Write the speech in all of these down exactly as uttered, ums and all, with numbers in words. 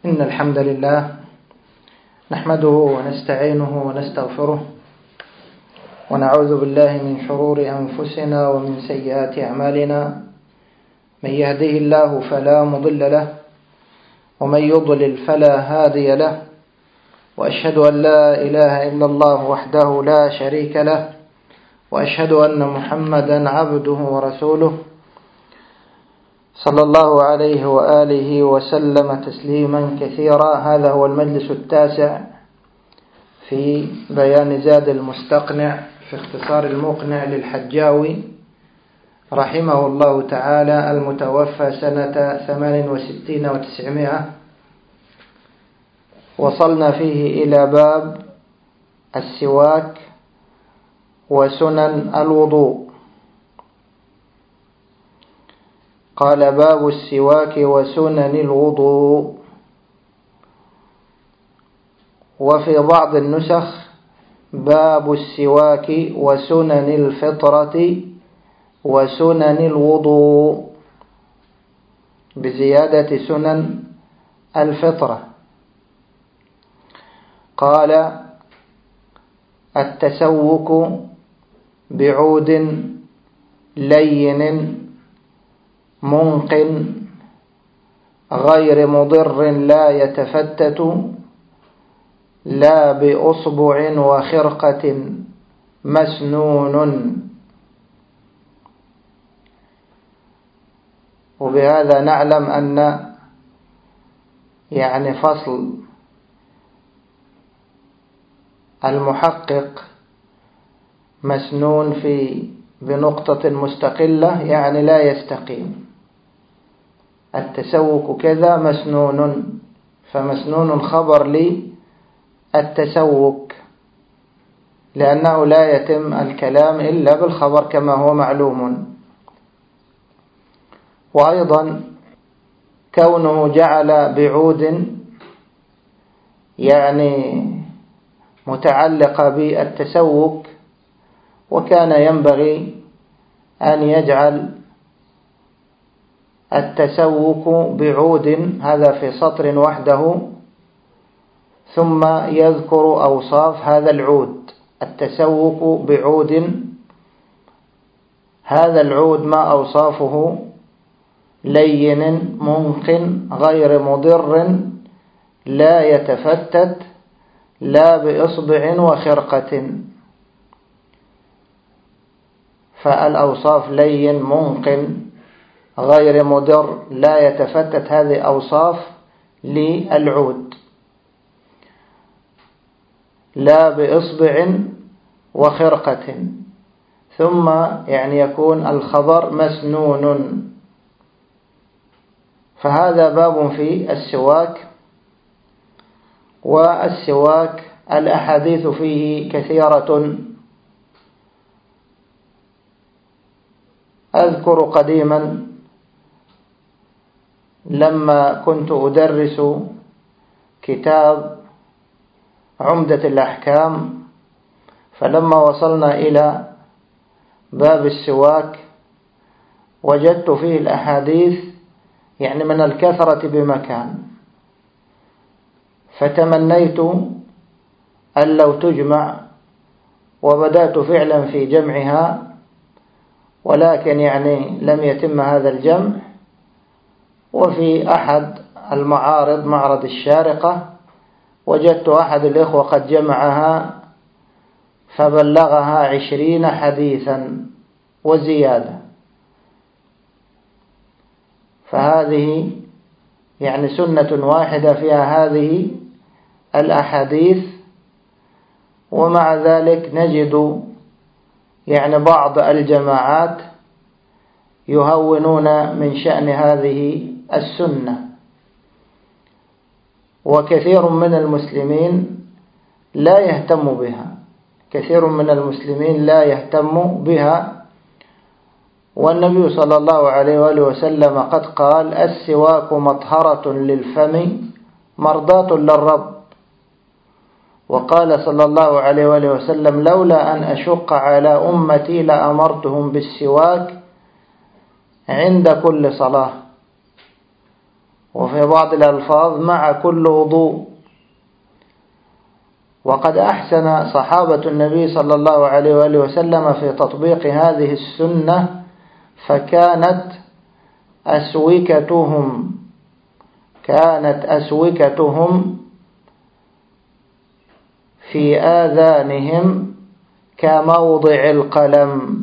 إن الحمد لله نحمده ونستعينه ونستغفره ونعوذ بالله من شرور أنفسنا ومن سيئات أعمالنا. من يهده الله فلا مضل له ومن يضلل فلا هادي له، وأشهد أن لا إله إلا الله وحده لا شريك له، وأشهد أن محمدا عبده ورسوله صلى الله عليه وآله وسلم تسليما كثيرا. هذا هو المجلس التاسع في بيان زاد المستقنع في اختصار المقنع للحجاوي رحمه الله تعالى، المتوفى سنة ثمان وستين وتسعمائة. وصلنا فيه إلى باب السواك وسنن الوضوء. قال: باب السواك وسنن الوضوء. وفي بعض النسخ باب السواك وسنن الفطرة وسنن الوضوء، بزيادة سنن الفطرة. قال: التسوك بعود لين منقن غير مضر لا يتفتت، لا بأصبع وخرقة مسنون. وبهذا نعلم أن يعني فصل المحقق مسنون في بنقطة مستقلة يعني لا يستقيم. التسوك كذا مسنون، فمسنون خبر لي التسوك، لأنه لا يتم الكلام إلا بالخبر كما هو معلوم. وأيضا كونه جعل بعود يعني متعلقة بالتسوك، وكان ينبغي أن يجعل التسوك بعود هذا في سطر وحده، ثم يذكر أوصاف هذا العود. التسوك بعود، هذا العود ما أوصافه؟ لين منقن غير مضر لا يتفتت، لا بإصبع وخرقة. فالأوصاف لين منقن غير مضر لا يتفتت، هذه أوصاف للعود. لا بإصبع وخرقة، ثم يعني يكون الخبر مسنون. فهذا باب في السواك. والسواك الأحاديث فيه كثيرة. أذكر قديما لما كنت أدرس كتاب عمدة الأحكام، فلما وصلنا إلى باب السواك وجدت فيه الأحاديث يعني من الكثرة بمكان، فتمنيت أن لو تجمع، وبدأت فعلا في جمعها، ولكن يعني لم يتم هذا الجمع. وفي أحد المعارض، معرض الشارقة، وجدت أحد الإخوة قد جمعها فبلغها عشرين حديثا وزيادة. فهذه يعني سنة واحدة فيها هذه الأحاديث. ومع ذلك نجد يعني بعض الجماعات يهونون من شأن هذه السنة، وكثير من المسلمين لا يهتم بها. كثير من المسلمين لا يهتم بها. والنبي صلى الله عليه وآله وسلم قد قال: السواك مطهرة للفم مرضاة للرب. وقال صلى الله عليه وآله وسلم: لولا أن أشق على أمتي لأمرتهم بالسواك عند كل صلاة. وفي بعض الألفاظ مع كل وضوء. وقد أحسن صحابة النبي صلى الله عليه وآله وسلم في تطبيق هذه السنة، فكانت أسوكتهم كانت أسوكتهم في آذانهم كموضع القلم.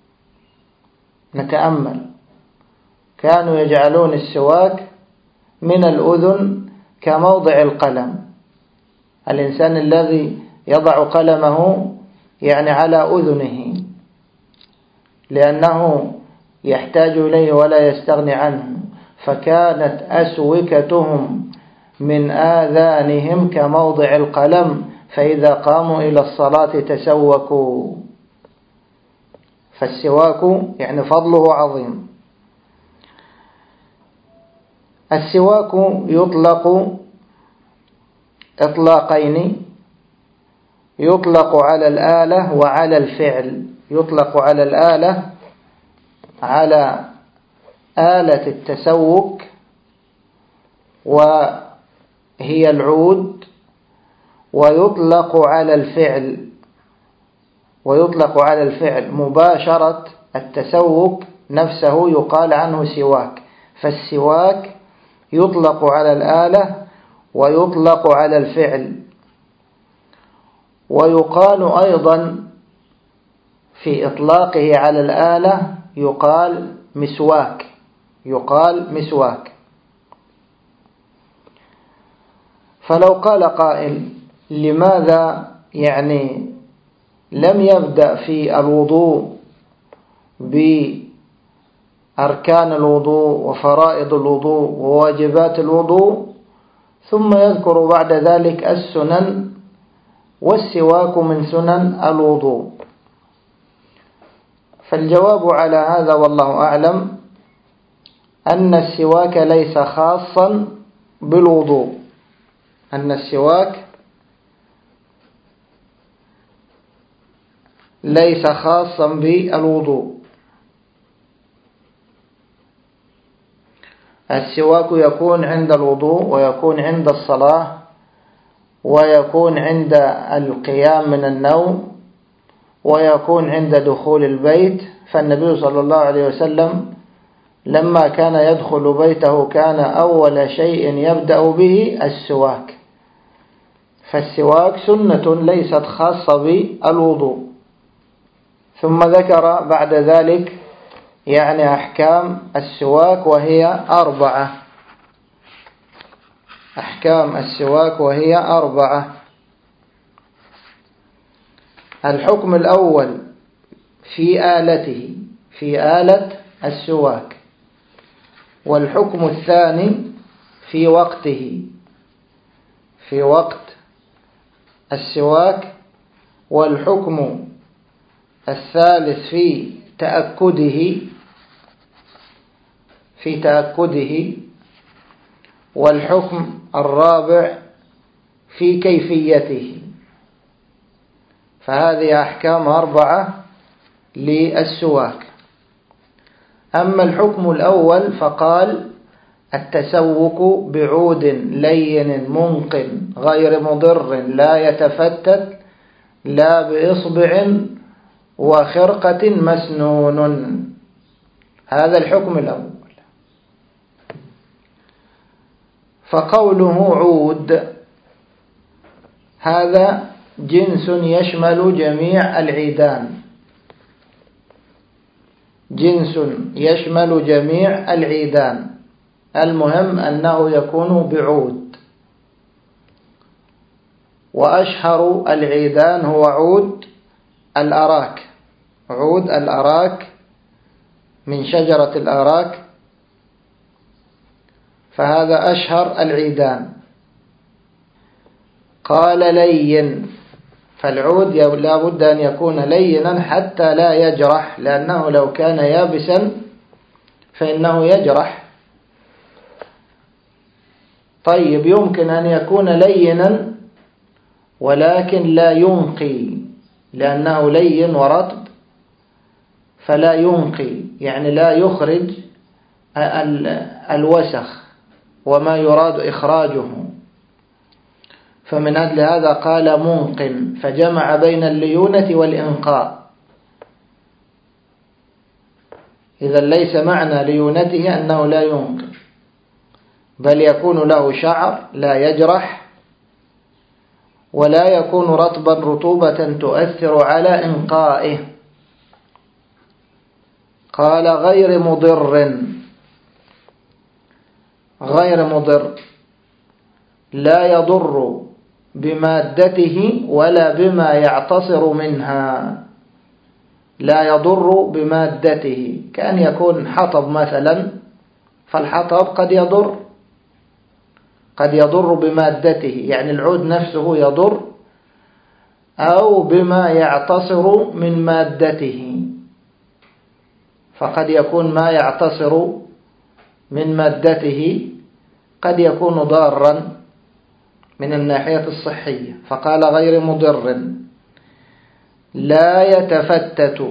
نتأمل، كانوا يجعلون السواك من الأذن كموضع القلم. الإنسان الذي يضع قلمه يعني على أذنه لأنه يحتاج إليه ولا يستغني عنه، فكانت أسوكتهم من آذانهم كموضع القلم، فإذا قاموا إلى الصلاة تسوكوا. فالسواك يعني فضله عظيم. السواك يطلق إطلاقين، يطلق على الآلة وعلى الفعل. يطلق على الآلة على آلة التسوك وهي العود، ويطلق على الفعل ويطلق على الفعل مباشرة التسوك نفسه يقال عنه سواك. فالسواك يطلق على الآلة ويطلق على الفعل. ويقال أيضا في إطلاقه على الآلة يقال مسواك يقال مسواك. فلو قال قائل لماذا يعني لم يبدأ في الوضوء بأركان الوضوء وفرائض الوضوء وواجبات الوضوء ثم يذكر بعد ذلك السنن، والسواك من سنن الوضوء؟ فالجواب على هذا والله أعلم أن السواك ليس خاصا بالوضوء أن السواك ليس خاصا بالوضوء. السواك يكون عند الوضوء، ويكون عند الصلاة، ويكون عند القيام من النوم، ويكون عند دخول البيت. فالنبي صلى الله عليه وسلم لما كان يدخل بيته كان أول شيء يبدأ به السواك. فالسواك سنة ليست خاصة بالوضوء. ثم ذكر بعد ذلك يعني أحكام السواك وهي أربعة أحكام السواك وهي أربعة. الحكم الأول في آلته في آلة السواك، والحكم الثاني في وقته في وقت السواك، والحكم الثالث في تأكده في تأكده والحكم الرابع في كيفيته. فهذه أحكام أربعة للسواك. أما الحكم الأول فقال التسوك بعود لين منقل غير مضر لا يتفتت لا بإصبع وخرقة مسنون. هذا الحكم الأول. فقوله عود هذا جنس يشمل جميع العيدان جنس يشمل جميع العيدان المهم أنه يكون بعود. وأشهر العيدان هو عود الأراك عود الأراك من شجرة الأراك، فهذا أشهر العيدان. قال لين، فالعود لا بد أن يكون لينا حتى لا يجرح، لأنه لو كان يابسا فإنه يجرح. طيب يمكن أن يكون لينا ولكن لا ينقي، لأنه لين ورطب فلا ينقي، يعني لا يخرج الوسخ وما يراد إخراجه، فمن أجل هذا قال منقٍ، فجمع بين الليونة والإنقاء. إذا ليس معنى ليونته أنه لا ينقي، بل يكون له شعر لا يجرح، ولا يكون رطبا رطوبة تؤثر على إنقائه. قال غير مضر، غير مضر لا يضر بمادته ولا بما يعتصر منها. لا يضر بمادته، كأن يكون حطب مثلا، فالحطب قد يضر، قد يضر بمادته، يعني العود نفسه يضر، أو بما يعتصر من مادته، فقد يكون ما يعتصر من مادته قد يكون ضارا من الناحية الصحية. فقال غير مضر لا يتفتت،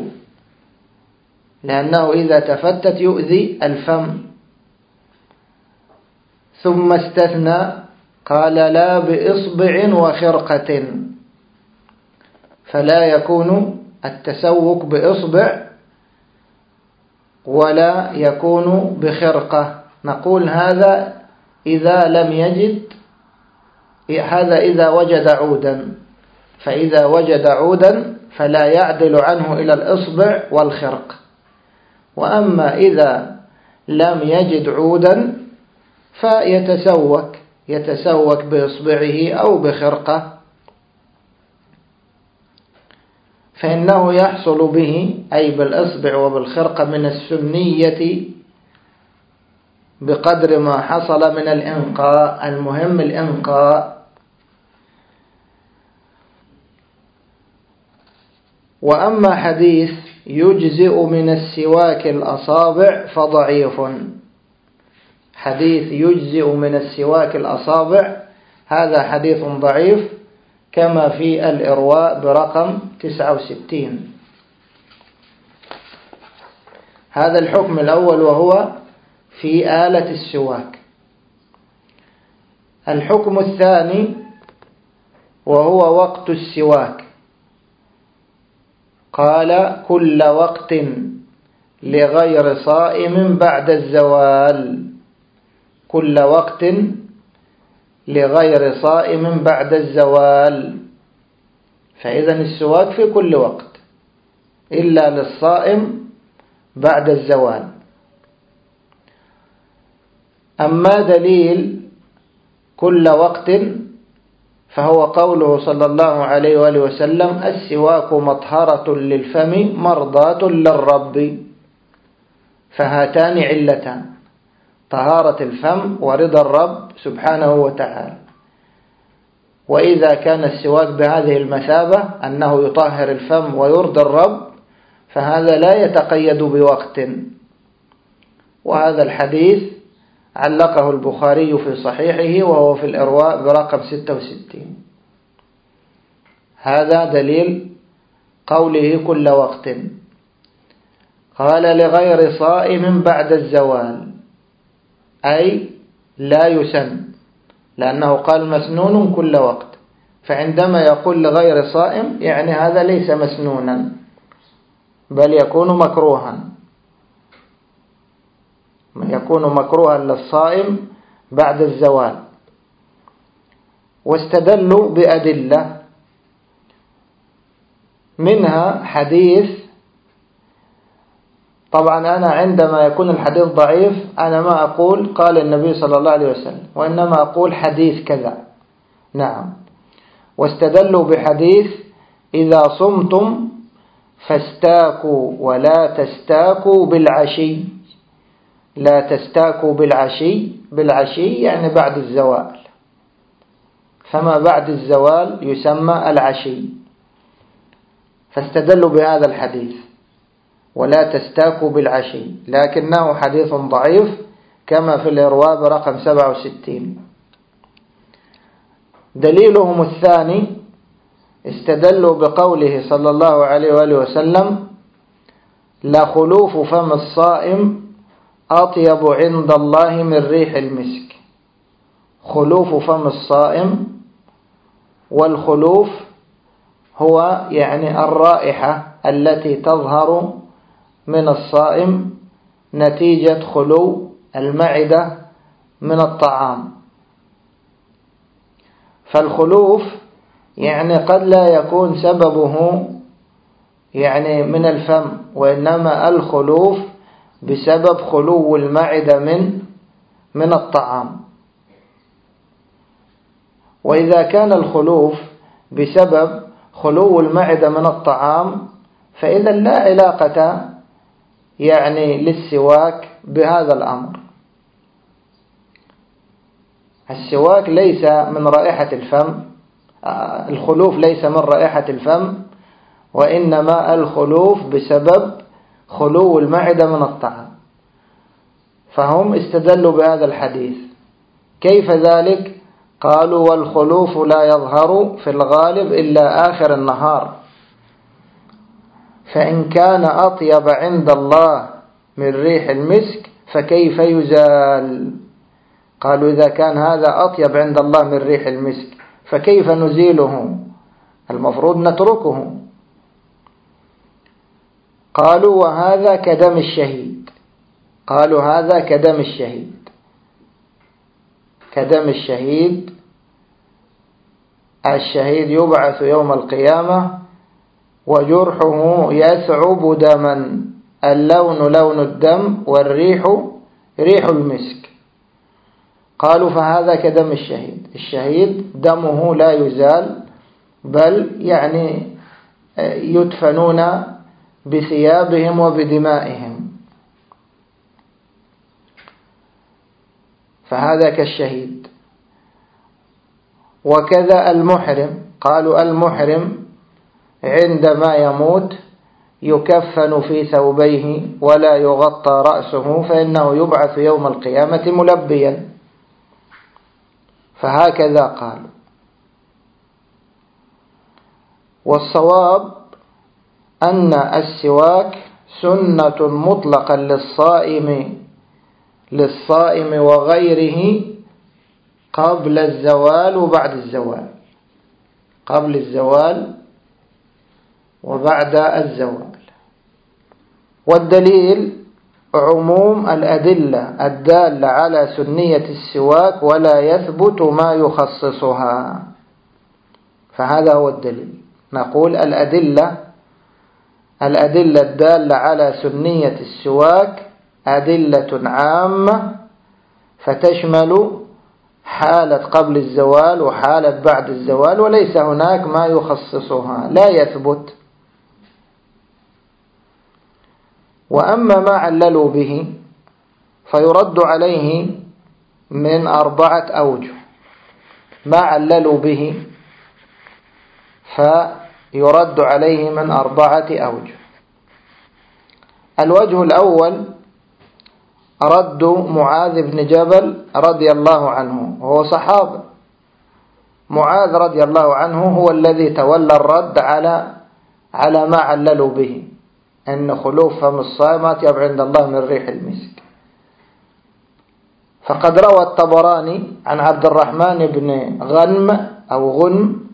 لأنه إذا تفتت يؤذي الفم. ثم استثنى قال لا بإصبع وخرقة، فلا يكون التسوك بإصبع ولا يكون بخرقة. نقول هذا إذا لم يجد، هذا إذا وجد عودا، فإذا وجد عودا فلا يعدل عنه إلى الإصبع والخرق. وأما إذا لم يجد عودا فيتسوك، يتسوك بإصبعه أو بخرقة، فإنه يحصل به أي بالإصبع وبالخرقة من السنية بقدر ما حصل من الإنقاء. المهم الإنقاء. وأما حديث يجزئ من السواك الأصابع فضعيف. حديث يجزئ من السواك الأصابع هذا حديث ضعيف، كما في الإرواء برقم تسعة وستين. هذا الحكم الأول وهو في آلة السواك. الحكم الثاني وهو وقت السواك. قال كل وقت لغير صائم بعد الزوال، كل وقت لغير صائم بعد الزوال. فإذا السواك في كل وقت إلا للصائم بعد الزوال. أما دليل كل وقت فهو قوله صلى الله عليه وآله وسلم السواك مطهرة للفم مرضاة للرب. فهاتان علتان، طهارة الفم ورضا الرب سبحانه وتعالى. وإذا كان السواك بهذه المثابة أنه يطهر الفم ويرضي الرب فهذا لا يتقيد بوقت. وهذا الحديث علقه البخاري في صحيحه وهو في الإرواء برقم ستة وستين. هذا دليل قوله كل وقت. قال لغير صائم بعد الزوال، أي لا يسن، لأنه قال مسنون كل وقت، فعندما يقول لغير صائم يعني هذا ليس مسنونا بل يكون مكروها، يكون مكروها للصائم بعد الزوال. واستدلوا بأدلة، منها حديث، طبعا أنا عندما يكون الحديث ضعيف أنا ما أقول قال النبي صلى الله عليه وسلم، وإنما أقول حديث كذا. نعم. واستدلوا بحديث إذا صمتم فاستاكوا ولا تستاكوا بالعشي. لا تستاكوا بالعشي، بالعشي يعني بعد الزوال، فما بعد الزوال يسمى العشي. فاستدلوا بهذا الحديث ولا تستاكوا بالعشي، لكنه حديث ضعيف كما في الإرواء برقم سبعة وستين. دليلهم الثاني استدلوا بقوله صلى الله عليه وآله وسلم لخلوف فم الصائم أطيب عند الله من ريح المسك. خلوف فم الصائم، والخلوف هو يعني الرائحة التي تظهر من الصائم نتيجة خلو المعدة من الطعام. فالخلوف يعني قد لا يكون سببه يعني من الفم، وإنما الخلوف بسبب خلو المعدة من من الطعام. وإذا كان الخلوف بسبب خلو المعدة من الطعام فإذا لا علاقة يعني للسواك بهذا الأمر. السواك ليس من رائحة الفم، الخلوف ليس من رائحة الفم، وإنما الخلوف بسبب خلو المعدة من الطعام. فهم استدلوا بهذا الحديث. كيف ذلك؟ قالوا والخلوف لا يظهر في الغالب إلا آخر النهار، فإن كان أطيب عند الله من ريح المسك فكيف يزال؟ قالوا إذا كان هذا أطيب عند الله من ريح المسك فكيف نزيله؟ المفروض نتركه. قالوا وهذا كدم الشهيد. قالوا هذا كدم الشهيد كدم الشهيد الشهيد يبعث يوم القيامة وجرحه يثعب دما، اللون لون الدم والريح ريح المسك. قالوا فهذا كدم الشهيد. الشهيد دمه لا يزال، بل يعني يدفنون بثيابهم وبدمائهم، فهذا كالشهيد. وكذا المحرم. قالوا المحرم عندما يموت يكفن في ثوبيه ولا يغطى رأسه، فإنه يبعث يوم القيامة ملبيا، فهكذا قالوا. والصواب أن السواك سنة مطلقا للصائم للصائم وغيره قبل الزوال وبعد الزوال، قبل الزوال وبعد الزوال. والدليل عموم الأدلة الدالة على سنية السواك ولا يثبت ما يخصصها، فهذا هو الدليل. نقول الأدلة الأدلة الدالة على سنية السواك أدلة عامة فتشمل حالة قبل الزوال وحالة بعد الزوال، وليس هناك ما يخصصها، لا يثبت. وأما ما عللوا به فيرد عليه من أربعة أوجه. ما عللوا به فيرد عليه من أربعة أوجه. الوجه الأول رد معاذ بن جبل رضي الله عنه، وهو صحابي. معاذ رضي الله عنه هو الذي تولى الرد على على ما عللوا به، أن خلوف فم الصائم أطيب عند الله من ريح المسك. فقد روى الطبراني عن عبد الرحمن بن غنم أو غنم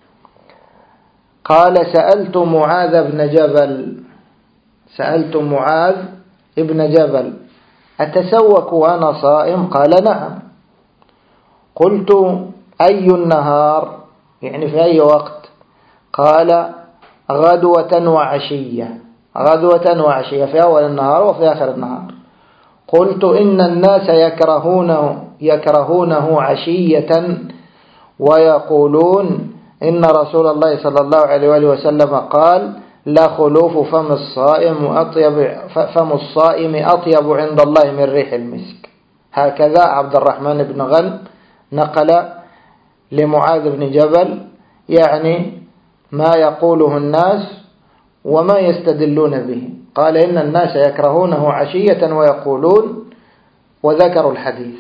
قال سألت معاذ بن جبل سألت معاذ ابن جبل أتسوك وأنا صائم؟ قال نعم. قلت أي النهار؟ يعني في أي وقت؟ قال غدوة وعشية. غدوة وعشية، في أول النهار وفي آخر النهار. قلت إن الناس يكرهونه يكرهونه عشية ويقولون إن رسول الله صلى الله عليه وآله وسلم قال لا خلوف فم الصائم أطيب فم الصائم أطيب عند الله من ريح المسك. هكذا عبد الرحمن بن غنم نقل لمعاذ بن جبل يعني ما يقوله الناس وما يستدلون به. قال إن الناس يكرهونه عشية ويقولون، وذكروا الحديث.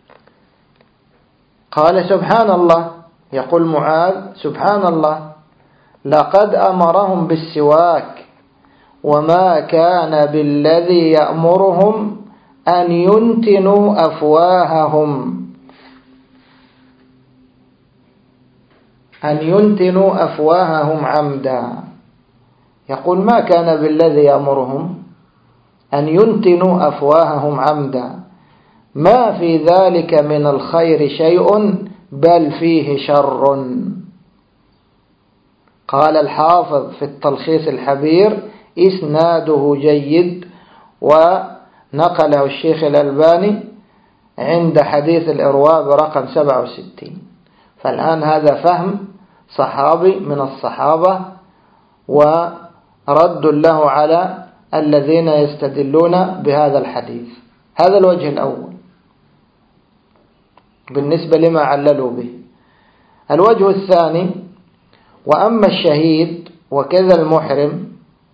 قال سبحان الله، يقول معاذ سبحان الله، لقد أمرهم بالسواك وما كان بالذي يأمرهم أن ينتنوا أفواههم. أن ينتنوا أفواههم عمدا. يقول ما كان بالذي يأمرهم أن ينتنوا أفواههم عمدا، ما في ذلك من الخير شيء بل فيه شر. قال الحافظ في التلخيص الحبير إسناده جيد، ونقله الشيخ الألباني عند حديث الإرواء برقم سبعة وستين. فالآن هذا فهم صحابي من الصحابة ورد له على الذين يستدلون بهذا الحديث. هذا الوجه الأول بالنسبة لما عللوا به. الوجه الثاني: وأما الشهيد وكذا المحرم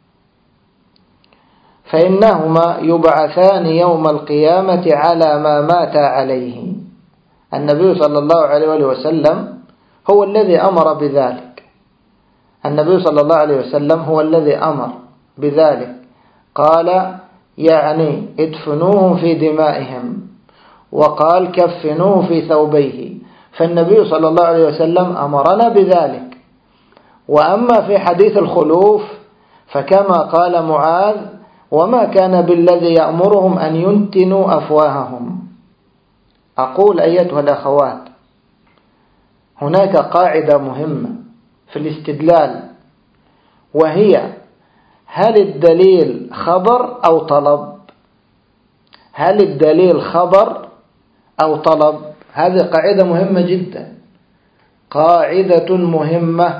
فإنهما يبعثان يوم القيامة على ما مات عليه. النبي صلى الله عليه وسلم هو الذي أمر بذلك. النبي صلى الله عليه وسلم هو الذي أمر بذلك، قال يعني ادفنوهم في دمائهم، وقال كفنوه في ثوبيه. فالنبي صلى الله عليه وسلم أمرنا بذلك. وأما في حديث الخلوف فكما قال معاذ: وما كان بالذي يأمرهم أن ينتنوا أفواههم. أقول أيتها الأخوات، هناك قاعدة مهمة في الاستدلال، وهي: هل الدليل خبر أو طلب؟ هل الدليل خبر أو طلب؟ هذه قاعدة مهمة جدا، قاعدة مهمة.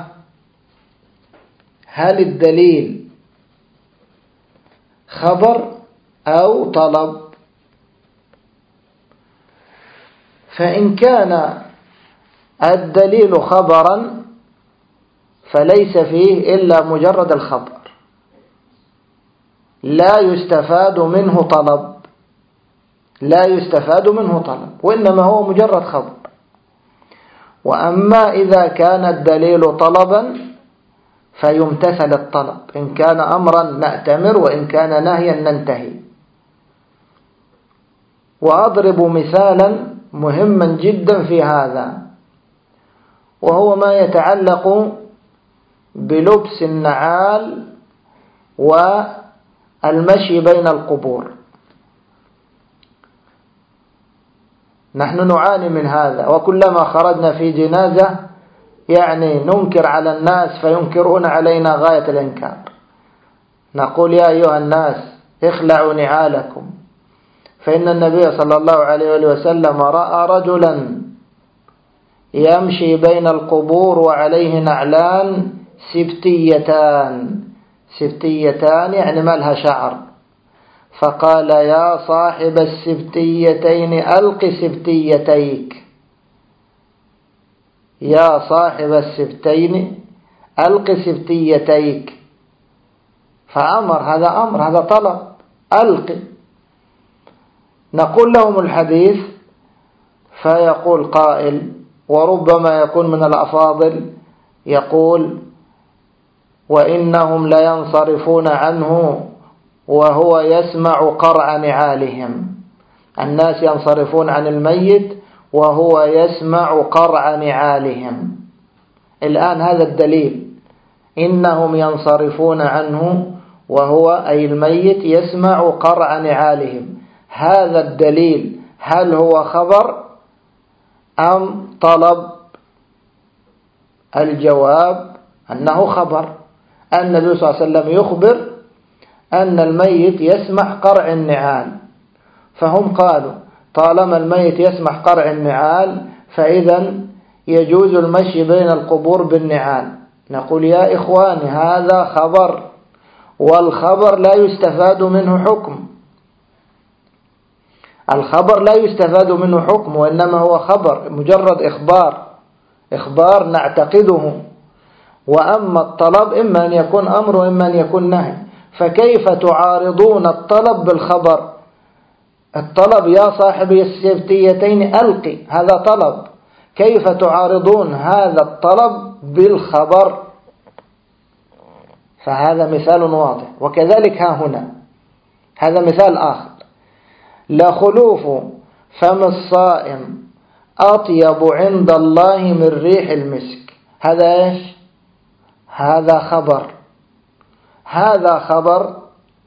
هل الدليل خبر أو طلب؟ فإن كان الدليل خبرا فليس فيه إلا مجرد الخبر، لا يستفاد منه طلب، لا يستفاد منه طلب، وإنما هو مجرد خبر. وأما إذا كان الدليل طلبا فيمتثل الطلب، إن كان أمرا نأتمر، وإن كان نهيا ننتهي. وأضرب مثالا مهما جدا في هذا، وهو ما يتعلق بلبس النعال والمشي بين القبور. نحن نعاني من هذا، وكلما خرجنا في جنازة يعني ننكر على الناس فينكرون علينا غاية الإنكار. نقول: يا أيها الناس اخلعوا نعالكم، فإن النبي صلى الله عليه وسلم رأى رجلا يمشي بين القبور وعليه نعلان سبتيتان. سبتيتان يعني ما لها شعر، فقال: يا صاحب السبتيتين ألق سبتيتيك، يا صاحب السبتين ألق سبتيتيك. فأمر، هذا أمر، هذا طلب، ألق. نقول لهم الحديث فيقول قائل، وربما يكون من الأفاضل، يقول: وإنهم لينصرفون عنه وهو يسمع قرع نعالهم. الناس ينصرفون عن الميت وهو يسمع قرع نعالهم. الآن هذا الدليل، إنهم ينصرفون عنه وهو أي الميت يسمع قرع نعالهم. هذا الدليل هل هو خبر أم طلب؟ الجواب أنه خبر. النبي صلى الله عليه وسلم يخبر أن الميت يسمع قرع النعال، فهم قالوا طالما الميت يسمع قرع النعال فإذا يجوز المشي بين القبور بالنعال. نقول: يا إخواني، هذا خبر، والخبر لا يستفاد منه حكم. الخبر لا يستفاد منه حكم، وإنما هو خبر، مجرد إخبار، إخبار نعتقده. وأما الطلب إما أن يكون أمر وإما أن يكون نهي. فكيف تعارضون الطلب بالخبر؟ الطلب يا صاحب السبتيتين ألقي، هذا طلب. كيف تعارضون هذا الطلب بالخبر؟ فهذا مثال واضح. وكذلك ها هنا هذا مثال آخر: لخلوف فم الصائم أطيب عند الله من ريح المسك. هذا إيش؟ هذا خبر، هذا خبر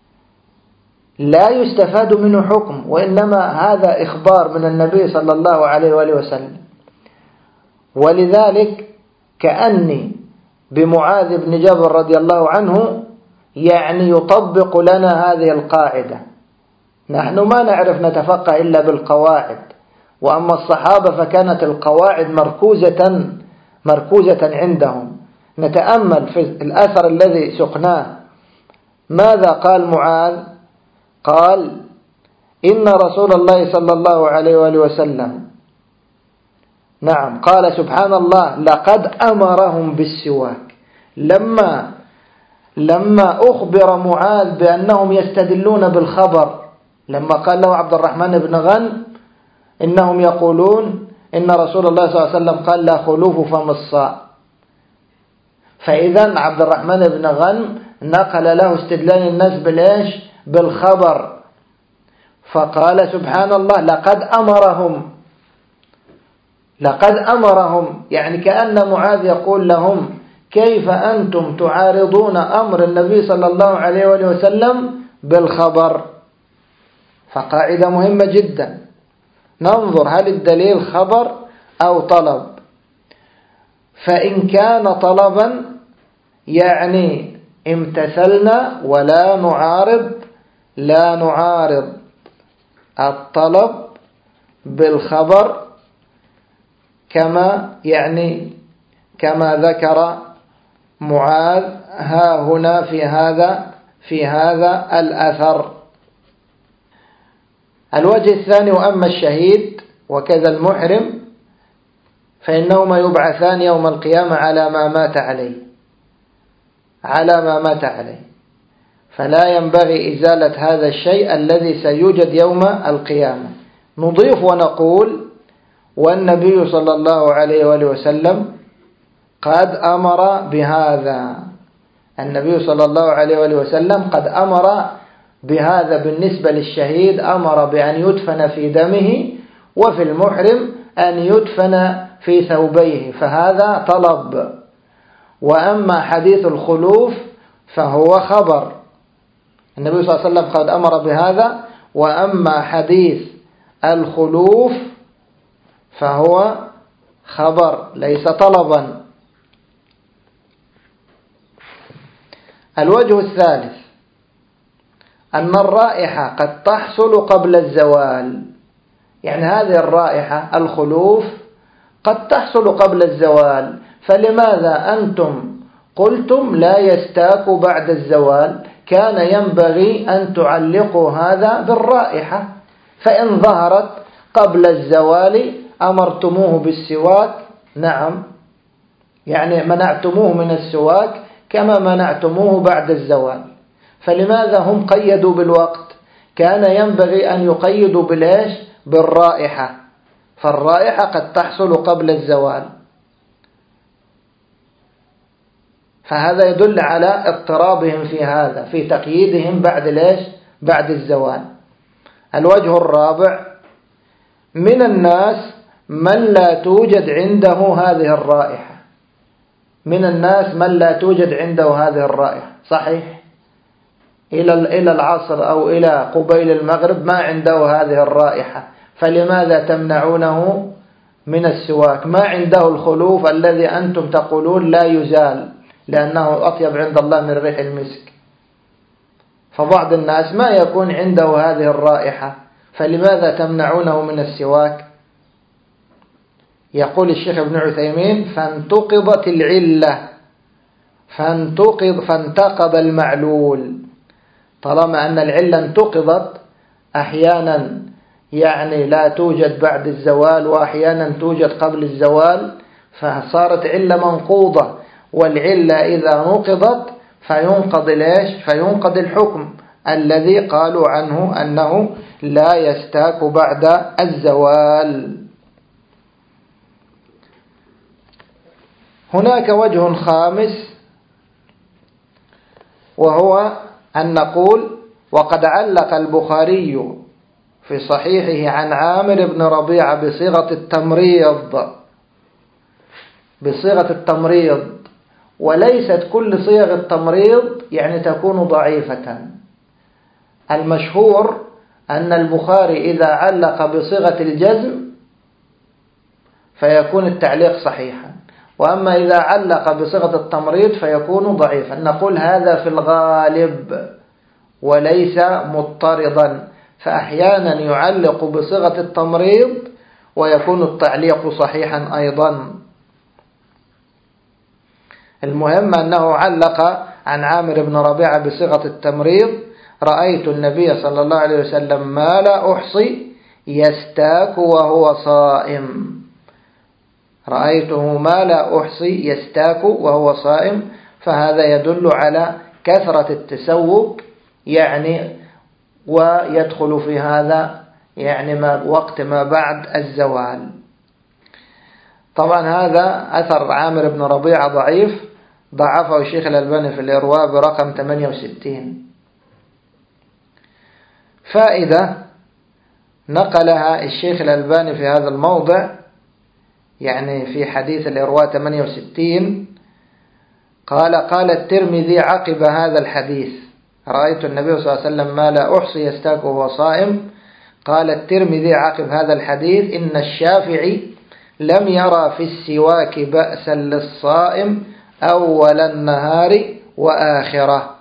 لا يستفاد منه حكم، وإنما هذا إخبار من النبي صلى الله عليه وآله وسلم. ولذلك كأني بمعاذ بن جبل رضي الله عنه يعني يطبق لنا هذه القاعدة. نحن ما نعرف نتفقه إلا بالقواعد، وأما الصحابة فكانت القواعد مركوزة مركوزة عندهم. نتأمل في الأثر الذي سقناه. ماذا قال معاذ؟ قال: إن رسول الله صلى الله عليه وآله وسلم، نعم، قال سبحان الله لقد أمرهم بالسواك. لما لما أخبر معاذ بأنهم يستدلون بالخبر، لما قال له عبد الرحمن بن غنم إنهم يقولون إن رسول الله صلى الله عليه وسلم قال لا خلوف فم الصاع، فإذا عبد الرحمن بن غنم نقل له استدلال الناس بالإيش؟ بالخبر. فقال سبحان الله لقد أمرهم، لقد أمرهم، يعني كأن معاذ يقول لهم كيف أنتم تعارضون أمر النبي صلى الله عليه وسلم بالخبر؟ فقاعدة مهمة جدا. ننظر هل الدليل خبر أو طلب. فإن كان طلبا يعني امتثلنا ولا نعارض، لا نعارض الطلب بالخبر، كما يعني كما ذكر معاذ ها هنا في هذا في هذا الأثر. الوجه الثاني: وأما الشهيد وكذا المحرم فإنهما يبعثان يوم القيامة على ما مات عليه، على ما مات عليه، فلا ينبغي إزالة هذا الشيء الذي سيوجد يوم القيامة. نضيف ونقول: والنبي صلى الله عليه وآله وسلم قد أمر بهذا، النبي صلى الله عليه وآله وسلم قد أمر بهذا. بالنسبة للشهيد أمر بأن يدفن في دمه، وفي المحرم أن يدفن في ثوبيه، فهذا طلب. وأما حديث الخلوف فهو خبر، النبي صلى الله عليه وسلم قد أمر بهذا. وأما حديث الخلوف فهو خبر ليس طلبا. الوجه الثالث: أن الرائحة قد تحصل قبل الزوال، يعني هذه الرائحة الخلوف قد تحصل قبل الزوال، فلماذا أنتم قلتم لا يستاك بعد الزوال؟ كان ينبغي أن تعلقوا هذا بالرائحة، فإن ظهرت قبل الزوال أمرتموه بالسواك، نعم، يعني منعتموه من السواك كما منعتموه بعد الزوال. فلماذا هم قيدوا بالوقت؟ كان ينبغي أن يقيدوا بالإيش؟ بالرائحة، فالرائحة قد تحصل قبل الزوال. فهذا يدل على اضطرابهم في هذا، في تقييدهم بعد الإيش؟ بعد الزوال. الوجه الرابع: من الناس من لا توجد عنده هذه الرائحة، من الناس من لا توجد عنده هذه الرائحة، صحيح، إلى إلى العصر أو إلى قبيل المغرب ما عنده هذه الرائحة، فلماذا تمنعونه من السواك؟ ما عنده الخلوف الذي أنتم تقولون لا يزال لأنه أطيب عند الله من ريح المسك. فبعض الناس ما يكون عنده هذه الرائحة، فلماذا تمنعونه من السواك؟ يقول الشيخ ابن عثيمين: فانتقضت العلة، فانتقض فانتقض المعلول. طالما أن العلة انتقضت، أحيانا يعني لا توجد بعد الزوال وأحيانا توجد قبل الزوال، فصارت علة منقوضة، والعلة إذا نقضت فينقض ليش؟ فينقض الحكم الذي قالوا عنه أنه لا يستاك بعد الزوال. هناك وجه خامس، وهو أن نقول: وقد علق البخاري في صحيحه عن عامر بن ربيعة بصيغة التمريض، بصيغة التمريض، وليست كل صيغ التمريض يعني تكون ضعيفة. المشهور أن البخاري إذا علق بصيغة الجزم فيكون التعليق صحيحا، وأما إذا علق بصيغة التمريض فيكون ضعيفا. نقول هذا في الغالب وليس مضطردا، فأحيانا يعلق بصيغة التمريض ويكون التعليق صحيحا أيضا. المهم أنه علق عن عامر بن ربيعة بصيغة التمريض: رأيت النبي صلى الله عليه وسلم ما لا أحصي يستاك وهو صائم. رأيته ما لا أحصي يستاك وهو صائم، فهذا يدل على كثرة التسوق يعني، ويدخل في هذا يعني ما وقت ما بعد الزوال. طبعا هذا أثر عامر بن ربيعة ضعيف، ضعفه الشيخ الألباني في الإرواء برقم ثمانية وستين. فائدة نقلها الشيخ الألباني في هذا الموضع، يعني في حديث الإرواء ثمانية وستين، قال: قال الترمذي عقب هذا الحديث: رأيت النبي صلى الله عليه وسلم ما لا أحصي يستاك وهو صائم. قال الترمذي عقب هذا الحديث: إن الشافعي لم يرى في السواك بأسا للصائم أول النهار وآخره،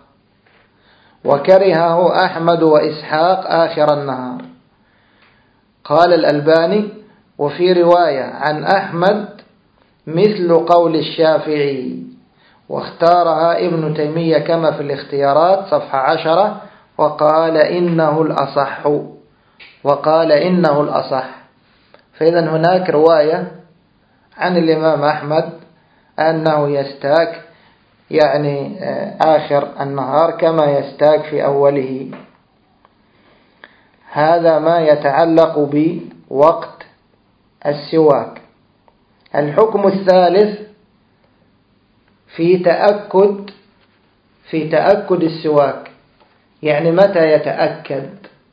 وكرهه أحمد وإسحاق آخر النهار. قال الألباني: وفي رواية عن أحمد مثل قول الشافعي، واختارها ابن تيمية كما في الاختيارات صفحة عشرة، وقال إنه الأصح وقال إنه الأصح. فإذا هناك رواية عن الإمام أحمد أنه يستاك يعني آخر النهار كما يستاك في أوله. هذا ما يتعلق بوقت السواك. الحكم الثالث في تأكد في تأكد السواك، يعني متى يتأكد.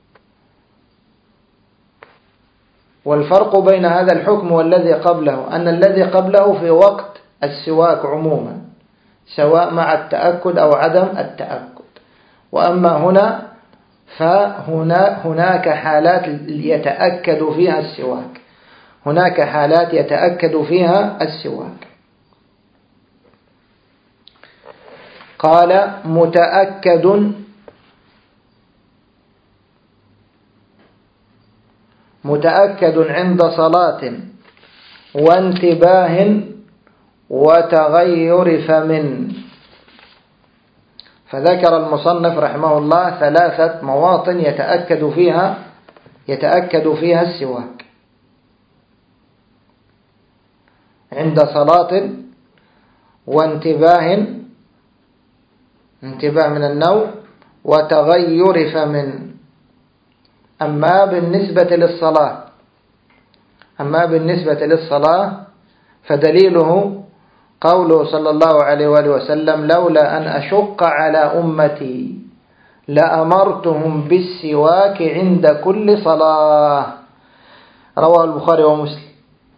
والفرق بين هذا الحكم والذي قبله أن الذي قبله في وقت السواك عموما، سواء مع التأكد أو عدم التأكد، وأما هنا فهنا هناك حالات يتأكد فيها السواك، هناك حالات يتأكد فيها السواك. قال: متأكد متأكد عند صلاة وانتباه وتغير فم. فذكر المصنف رحمه الله ثلاثة مواطن يتأكد فيها يتأكد فيها السواك: عند صلاة، وانتباه انتباه من النوم، وتغير فم. أما بالنسبة للصلاة أما بالنسبة للصلاة فدليله قوله صلى الله عليه وآله وسلم: لولا أن أشق على أمتي لأمرتهم بالسواك عند كل صلاة. رواه البخاري ومسلم.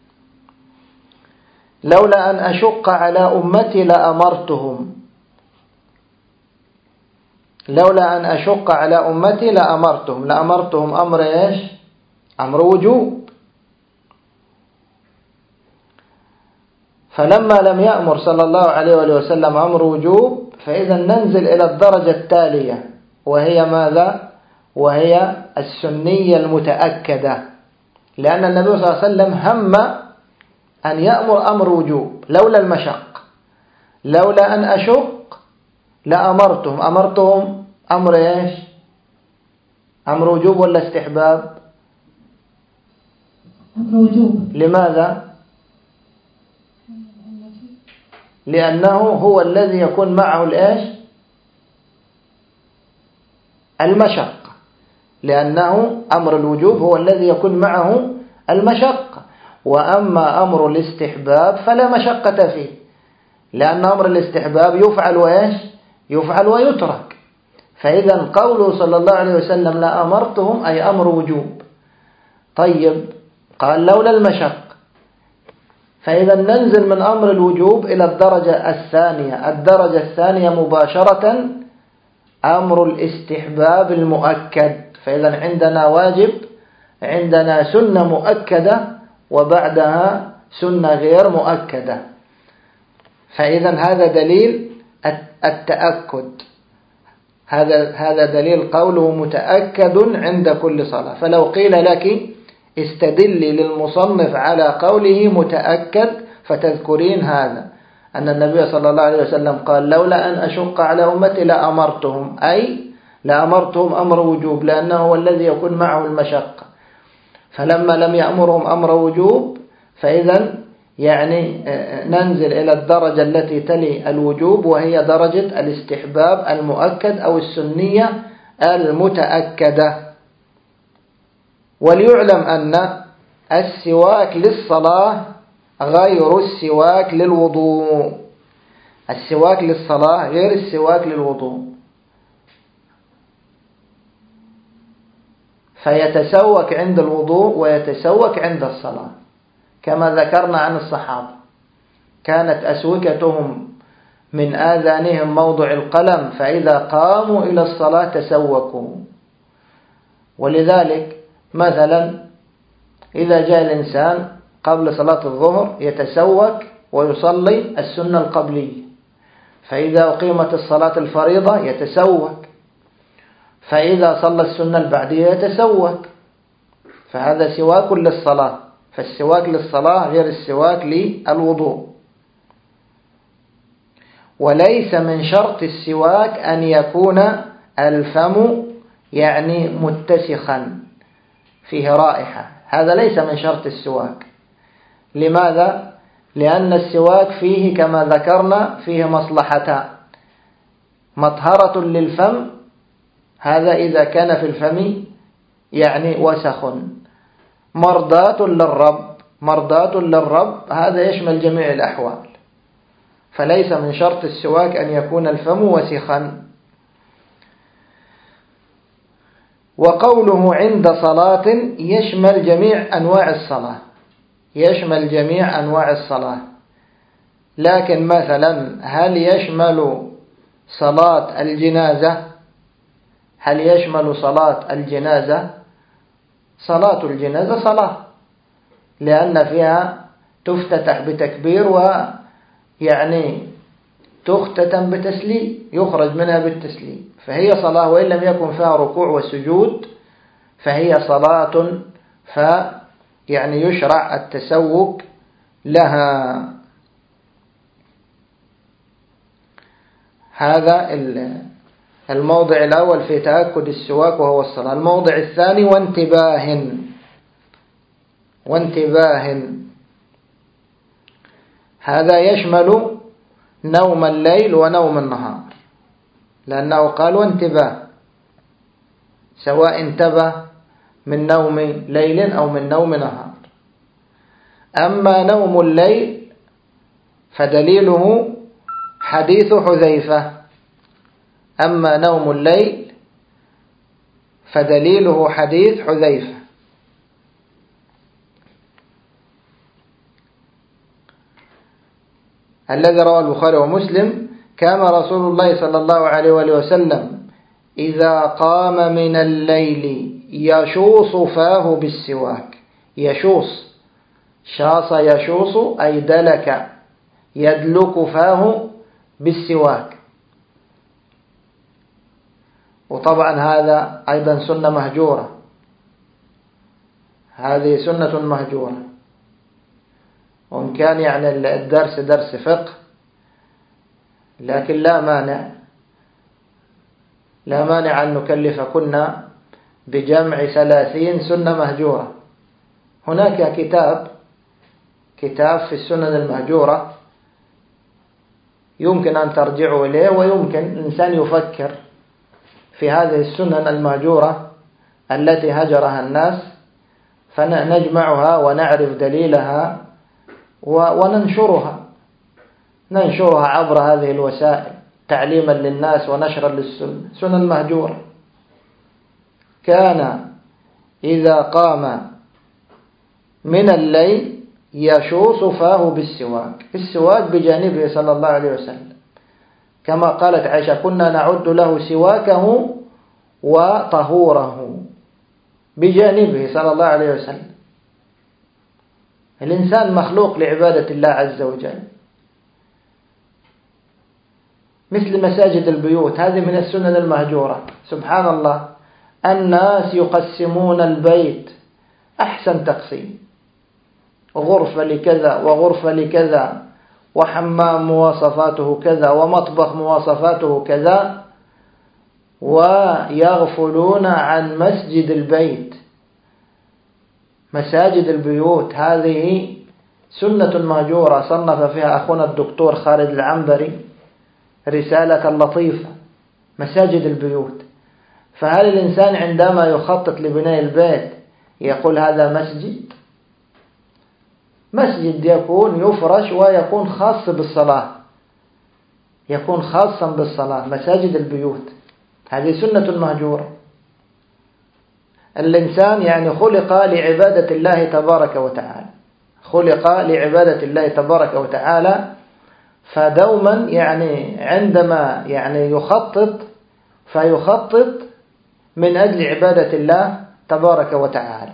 لولا أن أشق على أمتي لأمرتهم لولا أن أشق على أمتي لأمرتهم لأمرتهم أمر إيش؟ أمر وجوب. فلما لم يأمر صلى الله عليه وآله وسلم أمر وجوب، فإذا ننزل إلى الدرجة التالية، وهي ماذا؟ وهي السنية المتأكدة، لأن النبي صلى الله عليه وسلم هم أن يأمر أمر وجوب لولا المشق. لولا أن أشق لأمرتهم أمرتهم أمر إيش؟ أمر وجوب ولا استحباب؟ أمر وجوب. لماذا؟ لأنه هو الذي يكون معه الإيش؟ المشقة. لأنه أمر الوجوب هو الذي يكون معه المشقة، وأما أمر الاستحباب فلا مشقة فيه، لأن أمر الاستحباب يفعل وإيش؟ يفعل ويترك. فإذا قوله صلى الله عليه وسلم لا أمرتهم أي أمر وجوب. طيب، قال لولا المشق، فإذا ننزل من أمر الوجوب إلى الدرجة الثانية. الدرجة الثانية مباشرة أمر الاستحباب المؤكد. فإذا عندنا واجب، عندنا سنة مؤكدة، وبعدها سنة غير مؤكدة. فإذا هذا دليل التأكد، هذا هذا دليل قوله متأكد عند كل صلاة. فلو قيل لك استدلي للمصنف على قوله متأكد فتذكرين هذا، أن النبي صلى الله عليه وسلم قال لولا أن أشق على أمتي لأمرتهم، أي لأمرتهم أمر وجوب، لأنه هو الذي يكون معه المشقة. فلما لم يأمرهم أمر وجوب فإذا يعني ننزل إلى الدرجة التي تلي الوجوب، وهي درجة الاستحباب المؤكد أو السنية المتأكدة. وليعلم أن السواك للصلاة غير السواك للوضوء. السواك للصلاة غير السواك للوضوء. فيتسوك عند الوضوء ويتسوك عند الصلاة، كما ذكرنا عن الصحابة كانت أسوكتهم من آذانهم موضع القلم، فإذا قاموا إلى الصلاة تسوكوا. ولذلك مثلا إذا جاء الإنسان قبل صلاة الظهر يتسوك ويصلي السنة القبلية، فإذا أقيمت الصلاة الفريضة يتسوك، فإذا صلى السنة البعدية يتسوك. فهذا سواك للصلاة. فالسواك للصلاة غير السواك للوضوء. وليس من شرط السواك أن يكون الفم يعني متسخا فيه رائحة، هذا ليس من شرط السواك. لماذا؟ لأن السواك فيه كما ذكرنا فيه مصلحتان: مطهرة للفم، هذا إذا كان في الفم يعني وسخ، مرضاة للرب، مرضاة للرب هذا يشمل جميع الأحوال. فليس من شرط السواك أن يكون الفم وسخا. وقوله عند صلاة يشمل جميع أنواع الصلاة، يشمل جميع أنواع الصلاة. لكن مثلا هل يشمل صلاة الجنازة؟ هل يشمل صلاة الجنازة؟ صلاة الجنازة صلاة، لأن فيها تفتتح بتكبير ويعني تختتم بتسليم، يخرج منها بالتسليم، فهي صلاة، وإن لم يكن فيها ركوع وسجود فهي صلاة، فيعني يشرع التسوك لها. هذا الموضع الأول في تأكد السواك وهو الصلاة. الموضع الثاني وانتباه، وانتباه هذا يشمل نوم الليل ونوم النهار، لأنه قال وانتباه، سواء انتبه من نوم ليل أو من نوم نهار. أما نوم الليل فدليله حديث حذيفة، أما نوم الليل فدليله حديث حذيفة. الذي رواه البخاري ومسلم: كان رسول الله صلى الله عليه وآله وسلم إذا قام من الليل يشوص فاه بالسواك. يشوص، شاص يشوص أي دلك، يدلك فاه بالسواك. وطبعا هذا أيضا سنة مهجورة، هذه سنة مهجورة. وإن كان يعني الدرس درس فقه، لكن لا مانع لا مانع أن نكلفكن بجمع ثلاثين سنة مهجورة. هناك كتاب كتاب في السنن المهجورة يمكن أن ترجعوا إليه، ويمكن الإنسان يفكر في هذه السنن المهجورة التي هجرها الناس، فنجمعها ونعرف دليلها وننشرها ننشرها عبر هذه الوسائل تعليما للناس ونشرا للسنة. سنن مهجورة: كان إذا قام من الليل يشوص فاه بالسواك، السواك بجانبه صلى الله عليه وسلم، كما قالت عائشة: كنا نعد له سواكه وطهوره، بجانبه صلى الله عليه وسلم. الإنسان مخلوق لعبادة الله عز وجل، مثل مساجد البيوت، هذه من السنن المهجورة. سبحان الله، الناس يقسمون البيت أحسن تقسيم، غرفة لكذا وغرفة لكذا، وحمام مواصفاته كذا، ومطبخ مواصفاته كذا، ويغفلون عن مسجد البيت. مساجد البيوت هذه سنة مهجورة، صنف فيها أخونا الدكتور خالد العنبري رسالة لطيفة، مساجد البيوت. فهل الإنسان عندما يخطط لبناء البيت يقول هذا مسجد؟ مسجد يكون يفرش ويكون خاص بالصلاة، يكون خاصا بالصلاة. مساجد البيوت هذه سنة مهجورة. الإنسان يعني خلق لعبادة الله تبارك وتعالى، خلق لعبادة الله تبارك وتعالى، فدوما يعني عندما يعني يخطط فيخطط من أجل عبادة الله تبارك وتعالى.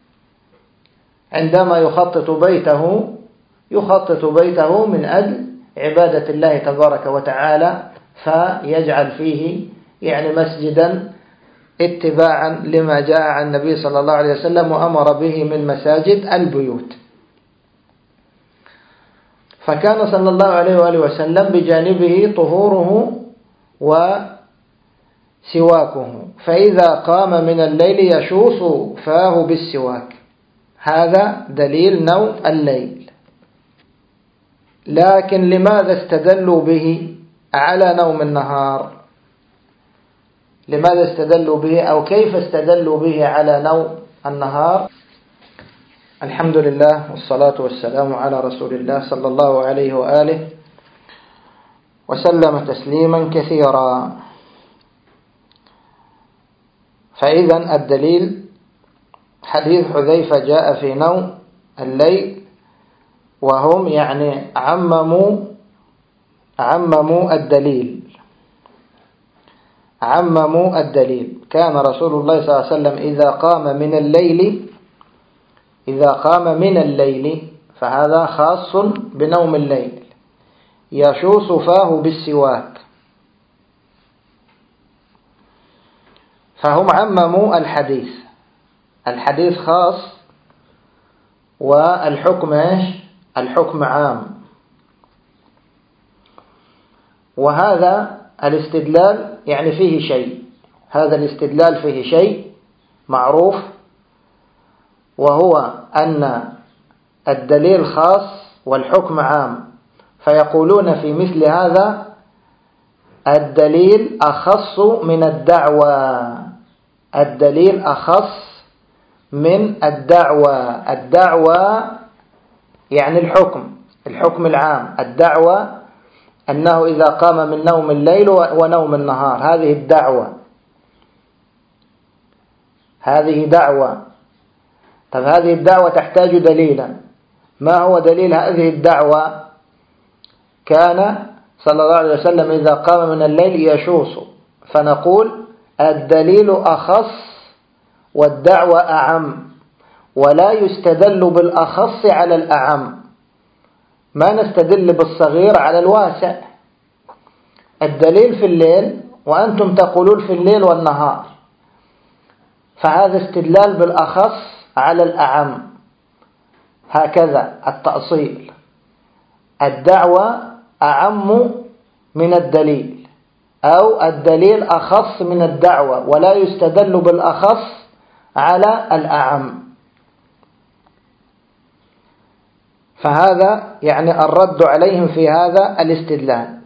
عندما يخطط بيته يخطط بيته من أجل عبادة الله تبارك وتعالى، فيجعل فيه يعني مسجدا اتباعا لما جاء عن النبي صلى الله عليه وسلم وأمر به من مساجد البيوت. فكان صلى الله عليه وآله وسلم بجانبه طهوره وسواكه، فإذا قام من الليل يشوص فاه بالسواك، هذا دليل نوم الليل. لكن لماذا استدلوا به على نوم النهار؟ لماذا استدلوا به أو كيف استدلوا به على نوم النهار؟ الحمد لله والصلاة والسلام على رسول الله صلى الله عليه وآله وسلم تسليما كثيرا. فإذا الدليل حديث حذيفة جاء في نوم الليل، وهم يعني عمموا عمموا الدليل عمموا الدليل كان رسول الله صلى الله عليه وسلم إذا قام من الليل إذا قام من الليل فهذا خاص بنوم الليل، يشوص فاه بالسواك. فهم عمموا الحديث، الحديث خاص والحكم ايش؟ الحكم عام. وهذا الاستدلال يعني فيه شيء، هذا الاستدلال فيه شيء معروف، وهو أن الدليل خاص والحكم عام، فيقولون في مثل هذا الدليل أخص من الدعوى، الدليل أخص من الدعوى. الدعوى يعني الحكم، الحكم العام. الدعوى أنه إذا قام من نوم الليل ونوم النهار، هذه الدعوة، هذه دعوة. طب هذه الدعوة تحتاج دليلا، ما هو دليل هذه الدعوة؟ كان صلى الله عليه وسلم إذا قام من الليل يشوص، فنقول الدليل أخص والدعوة أعم، ولا يستدل بالأخص على الأعم، ما نستدل بالصغير على الواسع. الدليل في الليل وأنتم تقولون في الليل والنهار، فهذا استدلال بالأخص على الأعم، هكذا التأصيل. الدعوة أعم من الدليل، أو الدليل أخص من الدعوة، ولا يستدل بالأخص على الأعم. فهذا يعني الرد عليهم في هذا الاستدلال.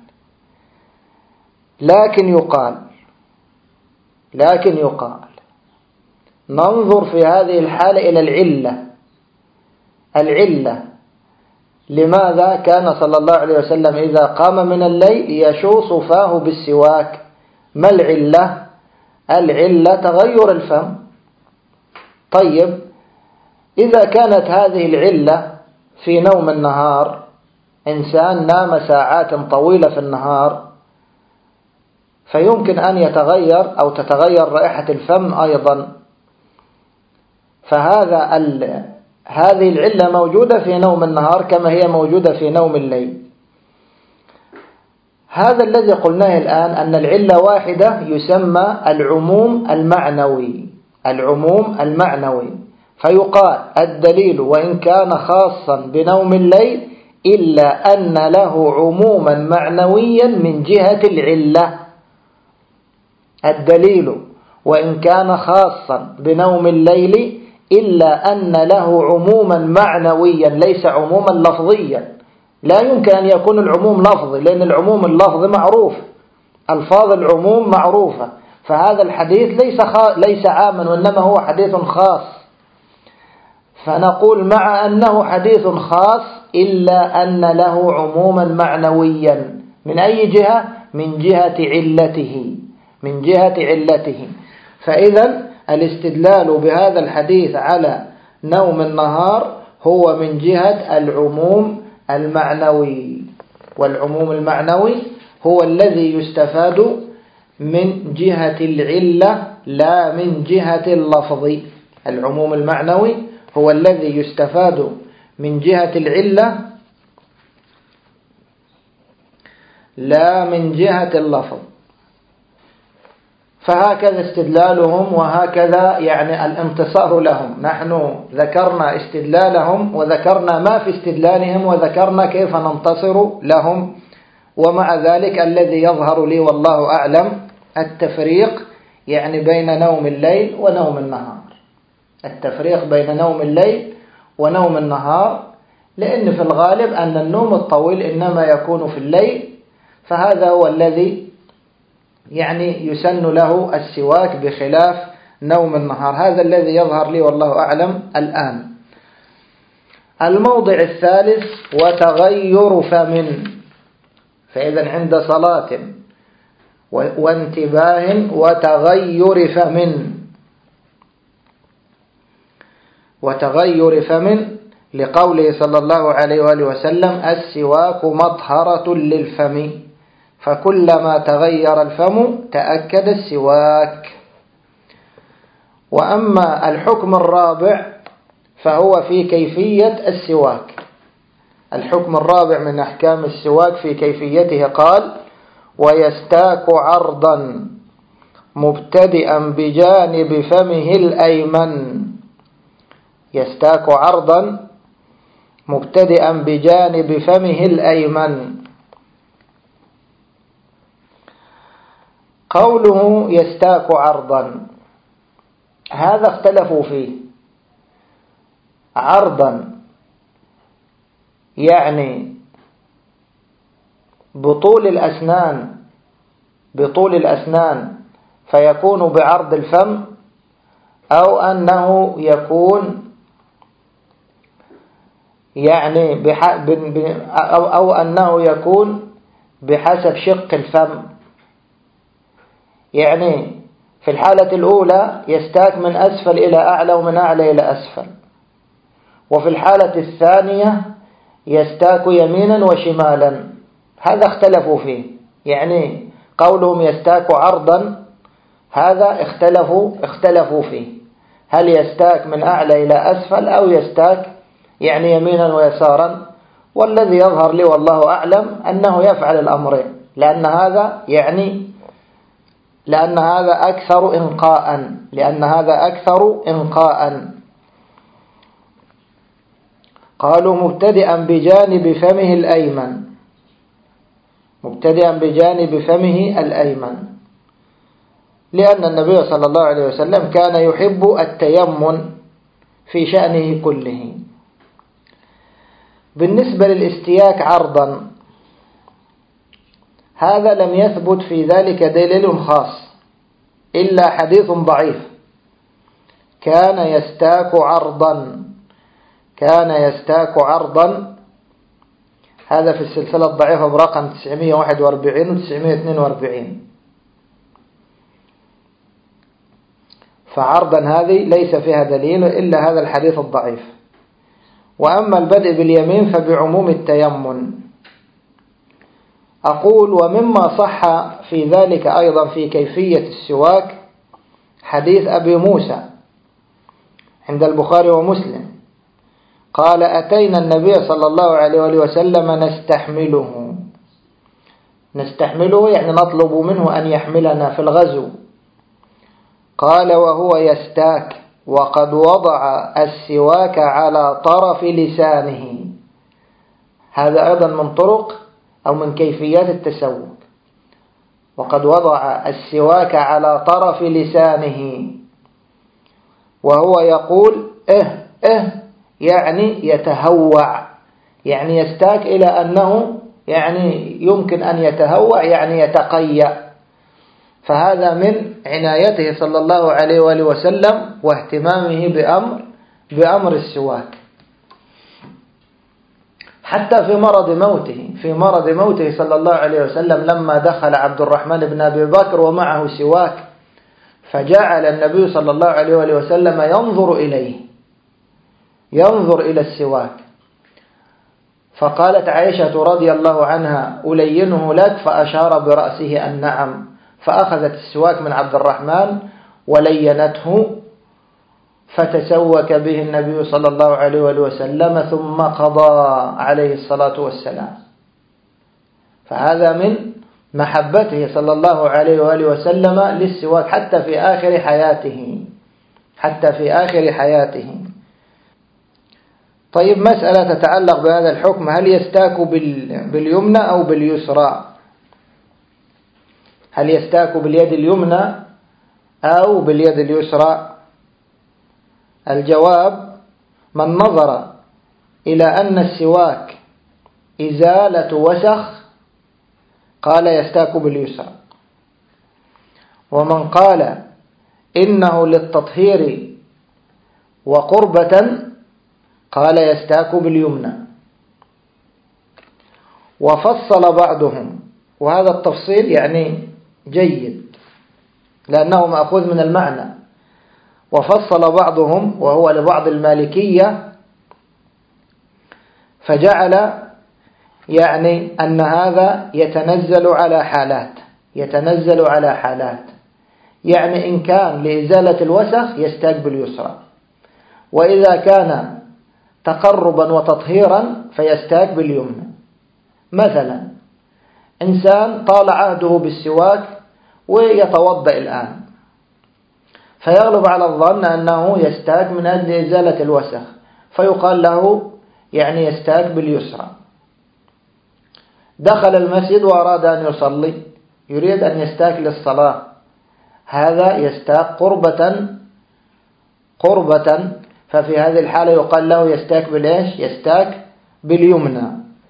لكن يقال لكن يقال ننظر في هذه الحالة إلى العلة العلة لماذا كان صلى الله عليه وسلم إذا قام من الليل يشوص فاه بالسواك؟ ما العلة؟ العلة تغير الفم. طيب إذا كانت هذه العلة في نوم النهار، إنسان نام ساعات طويلة في النهار، فيمكن أن يتغير أو تتغير رائحة الفم أيضا، فهذا ال... هذه العلة موجودة في نوم النهار كما هي موجودة في نوم الليل. هذا الذي قلناه الآن أن العلة واحدة يسمى العموم المعنوي، العموم المعنوي، فيقال الدليل وإن كان خاصا بنوم الليل إلا أن له عموما معنويا من جهة العلة. الدليل وإن كان خاصا بنوم الليل إلا أن له عموما معنويا ليس عموما لفظيا. لا يمكن أن يكون العموم لفظي، لأن العموم اللفظي معروف، ألفاظ العموم معروفة، فهذا الحديث ليس ليس عاما وإنما هو حديث خاص. فنقول مع أنه حديث خاص إلا أن له عموما معنويا من أي جهة؟ من جهة علته، من جهة علته. فإذا الاستدلال بهذا الحديث على نوم النهار هو من جهة العموم المعنوي، والعموم المعنوي هو الذي يستفاد من جهة العلة لا من جهة اللفظ. العموم المعنوي هو الذي يستفاد من جهة العلة لا من جهة اللفظ. فهكذا استدلالهم وهكذا يعني الانتصار لهم. نحن ذكرنا استدلالهم وذكرنا ما في استدلالهم وذكرنا كيف ننتصر لهم. ومع ذلك الذي يظهر لي والله أعلم التفريق يعني بين نوم الليل ونوم النهار، التفريق بين نوم الليل ونوم النهار، لأن في الغالب أن النوم الطويل إنما يكون في الليل، فهذا هو الذي يعني يسن له السواك بخلاف نوم النهار. هذا الذي يظهر لي والله أعلم الآن. الموضع الثالث وتغير فم. فإذا عند صلاة وانتباه وتغير فم، وتغير فم لقوله صلى الله عليه وآله وسلم السواك مطهرة للفم، فكلما تغير الفم تأكد السواك. وأما الحكم الرابع فهو في كيفية السواك. الحكم الرابع من أحكام السواك في كيفيته قال ويستاك عرضا مبتدئا بجانب فمه الأيمن. يستاك عرضا مبتدئا بجانب فمه الأيمن. قوله يستاك عرضا هذا اختلفوا فيه. عرضا يعني بطول الأسنان، بطول الأسنان فيكون بعرض الفم، أو أنه يكون يعني بح... ب... ب... أو... أو أنه يكون بحسب شق الفم. يعني في الحالة الأولى يستاك من أسفل إلى أعلى ومن أعلى إلى أسفل، وفي الحالة الثانية يستاك يمينا وشمالا. هذا اختلفوا فيه، يعني قولهم يستاك عرضا هذا اختلفوا اختلفوا فيه، هل يستاك من أعلى إلى أسفل أو يستاك يعني يمينا ويسارا. والذي يظهر لي والله أعلم أنه يفعل الأمرين، لأن هذا يعني لأن هذا أكثر إنقاء لأن هذا أكثر إنقاء. قالوا مبتدئا بجانب فمه الأيمن، مبتدئا بجانب فمه الأيمن، لأن النبي صلى الله عليه وسلم كان يحب التيمن في شأنه كله. بالنسبة للاستياك عرضا هذا لم يثبت في ذلك دليل خاص إلا حديث ضعيف كان يستاك عرضا كان يستاك عرضا هذا في السلسلة الضعيفة برقم تسعمائة وواحد وأربعين و تسعمائة واثنين وأربعين. فعرضا هذه ليس فيها دليل إلا هذا الحديث الضعيف. وأما البدء باليمين فبعموم التيمم. أقول ومما صح في ذلك أيضا في كيفية السواك حديث أبي موسى عند البخاري ومسلم قال أتينا النبي صلى الله عليه وسلم نستحمله، نستحمله يعني نطلب منه أن يحملنا في الغزو، قال وهو يستاك وقد وضع السواك على طرف لسانه. هذا أيضا من طرق أو من كيفيات التسوك، وقد وضع السواك على طرف لسانه وهو يقول إه إه يعني يتهوع، يعني يستاك إلى أنه يعني يمكن أن يتهوع يعني يتقيأ. فهذا من عنايته صلى الله عليه وآله وسلم واهتمامه بأمر بأمر السواك. حتى في مرض موته في مرض موته صلى الله عليه وسلم لما دخل عبد الرحمن بن أبي بكر ومعه سواك، فجعل النبي صلى الله عليه وآله وسلم ينظر إليه، ينظر إلى السواك، فقالت عائشة رضي الله عنها ألينه لك، فأشار برأسه أن نعم، فأخذت السواك من عبد الرحمن ولينته فتسوك به النبي صلى الله عليه وسلم ثم قضى عليه الصلاة والسلام. فهذا من محبته صلى الله عليه وآله وسلم للسواك حتى في آخر حياته حتى في آخر حياته. طيب مسألة تتعلق بهذا الحكم، هل يستاك باليمنى أو باليسرى؟ هل يستاك باليد اليمنى أو باليد اليسرى؟ الجواب من نظر إلى أن السواك إزالة وسخ قال يستاك باليسرى، ومن قال إنه للتطهير وقربة قال يستاك باليمنى. وفصل بعضهم، وهذا التفصيل يعني جيد لأنه مأخوذ من المعنى، وفصل بعضهم وهو لبعض المالكية فجعل يعني أن هذا يتنزل على حالات يتنزل على حالات يعني إن كان لإزالة الوسخ يستاك باليسرى، وإذا كان تقربا وتطهيرا فيستاك باليمنى. مثلا إنسان طال عهده بالسواك ويتوضأ الآن، فيغلب على الظن أنه يستاك من أجل إزالة الوسخ، فيقال له يعني يستاك باليسرى. دخل المسجد وأراد أن يصلي، يريد أن يستاك للصلاة، هذا يستاك قربة قربة ففي هذه الحالة يقال له يستاك بالإيش؟ يستاك باليمنى.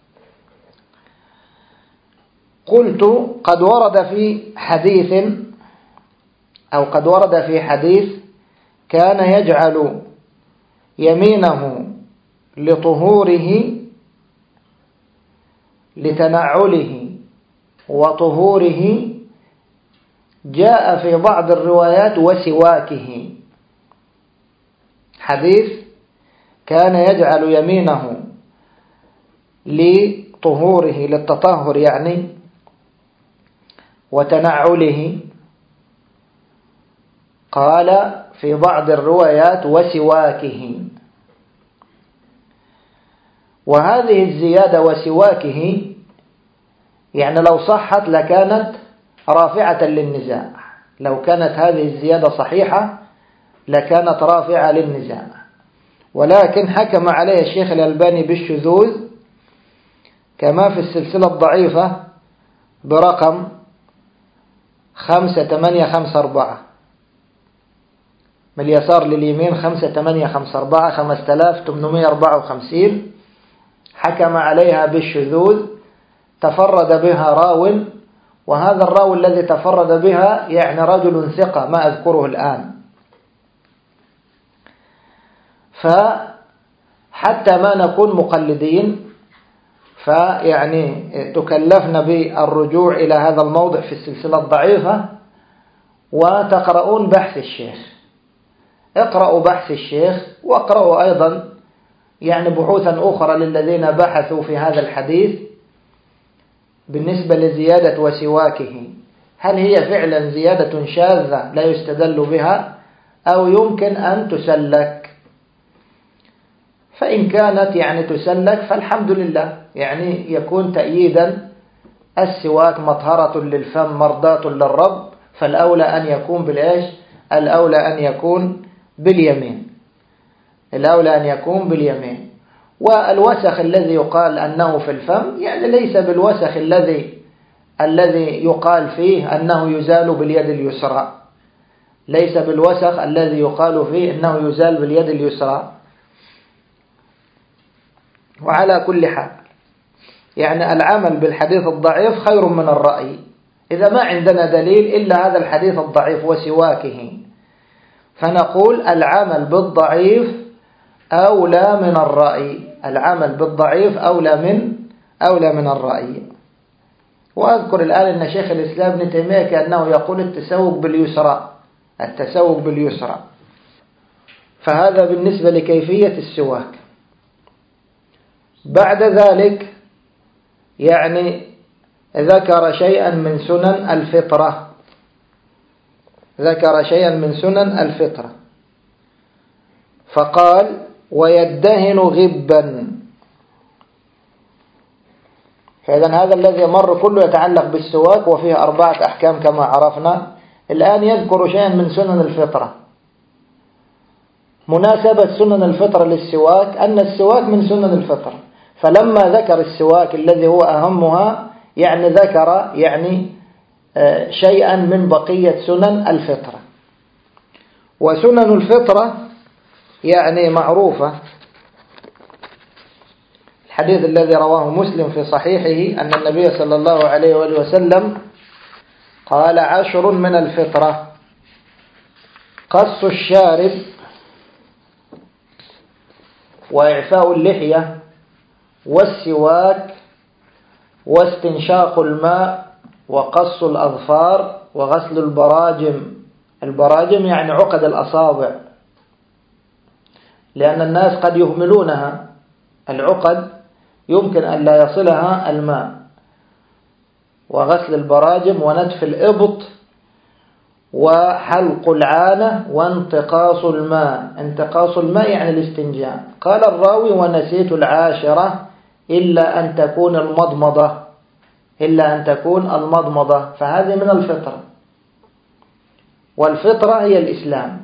قلت قد ورد في حديث أو قد ورد في حديث كان يجعل يمينه لطهوره لتنعله وطهوره، جاء في بعض الروايات وسواكه. حديث كان يجعل يمينه لطهوره للتطهر يعني وتنعله، قال في بعض الروايات وسواكه. وهذه الزيادة وسواكه يعني لو صحت لكانت رافعة للنزاع، لو كانت هذه الزيادة صحيحة لكانت رافعة للنزاع، ولكن حكم عليه الشيخ الألباني بالشذوذ كما في السلسلة الضعيفة برقم خمسة ثمانية خمسة أربعة، من اليسار لليمين خمسة ثمانية خمسة أربعة خمسة آلاف وثمانمائة وأربعة وخمسين، حكم عليها بالشذوذ، تفرد بها راو، وهذا الراوي الذي تفرد بها يعني رجل ثقة ما أذكره الآن. فحتى ما نكون مقلدين فيعني تكلفنا بالرجوع إلى هذا الموضع في السلسلة الضعيفة وتقرؤون بحث الشيخ، اقرأوا بحث الشيخ، واقرأوا أيضا يعني بحوثا أخرى للذين بحثوا في هذا الحديث بالنسبة لزيادة وسواكه، هل هي فعلا زيادة شاذة لا يستدل بها أو يمكن أن تسلك؟ فإن كانت يعني تسلك فالحمد لله، يعني يكون تأييدا السواك مطهرة للفم مرضاة للرب، فالأولى أن يكون بالإيش؟ الأولى أن يكون باليمين، الأولى أن يكون باليمين. والوسخ الذي يقال أنه في الفم يعني ليس بالوسخ الذي الذي يقال فيه أنه يزال باليد اليسرى، ليس بالوسخ الذي يقال فيه أنه يزال باليد اليسرى. وعلى كل حال يعني العمل بالحديث الضعيف خير من الرأي، إذا ما عندنا دليل إلا هذا الحديث الضعيف وسواكه، فنقول العمل بالضعيف أولى من الرأي، العمل بالضعيف أولى من أولى من الرأي. وأذكر الآن أن شيخ الإسلام ابن تيمية كأنه يقول التسوق باليسرى، التسوق باليسرى. فهذا بالنسبة لكيفية السواك. بعد ذلك يعني ذكر شيئا من سنن الفطرة، ذكر شيئا من سنن الفطرة فقال ويدهن غبا. فإذا هذا الذي مر كله يتعلق بالسواك وفيه أربعة أحكام كما عرفنا. الآن يذكر شيئا من سنن الفطرة. مناسبة سنن الفطرة للسواك أن السواك من سنن الفطرة، فلما ذكر السواك الذي هو أهمها يعني ذكر يعني شيئا من بقية سنن الفطرة. وسنن الفطرة يعني معروفة، الحديث الذي رواه مسلم في صحيحه أن النبي صلى الله عليه وآله وسلم قال عشر من الفطرة: قص الشارب، وإعفاء اللحية، والسواك، واستنشاق الماء، وقص الأظفار، وغسل البراجم. البراجم يعني عقد الأصابع، لأن الناس قد يهملونها، العقد يمكن أن لا يصلها الماء. وغسل البراجم، ونتف الإبط، وحلق العانة، وانتقاص الماء. انتقاص الماء يعني الاستنجاء. قال الراوي ونسيت العاشرة إلا أن تكون المضمضة، إلا أن تكون المضمضة. فهذه من الفطرة، والفطرة هي الإسلام.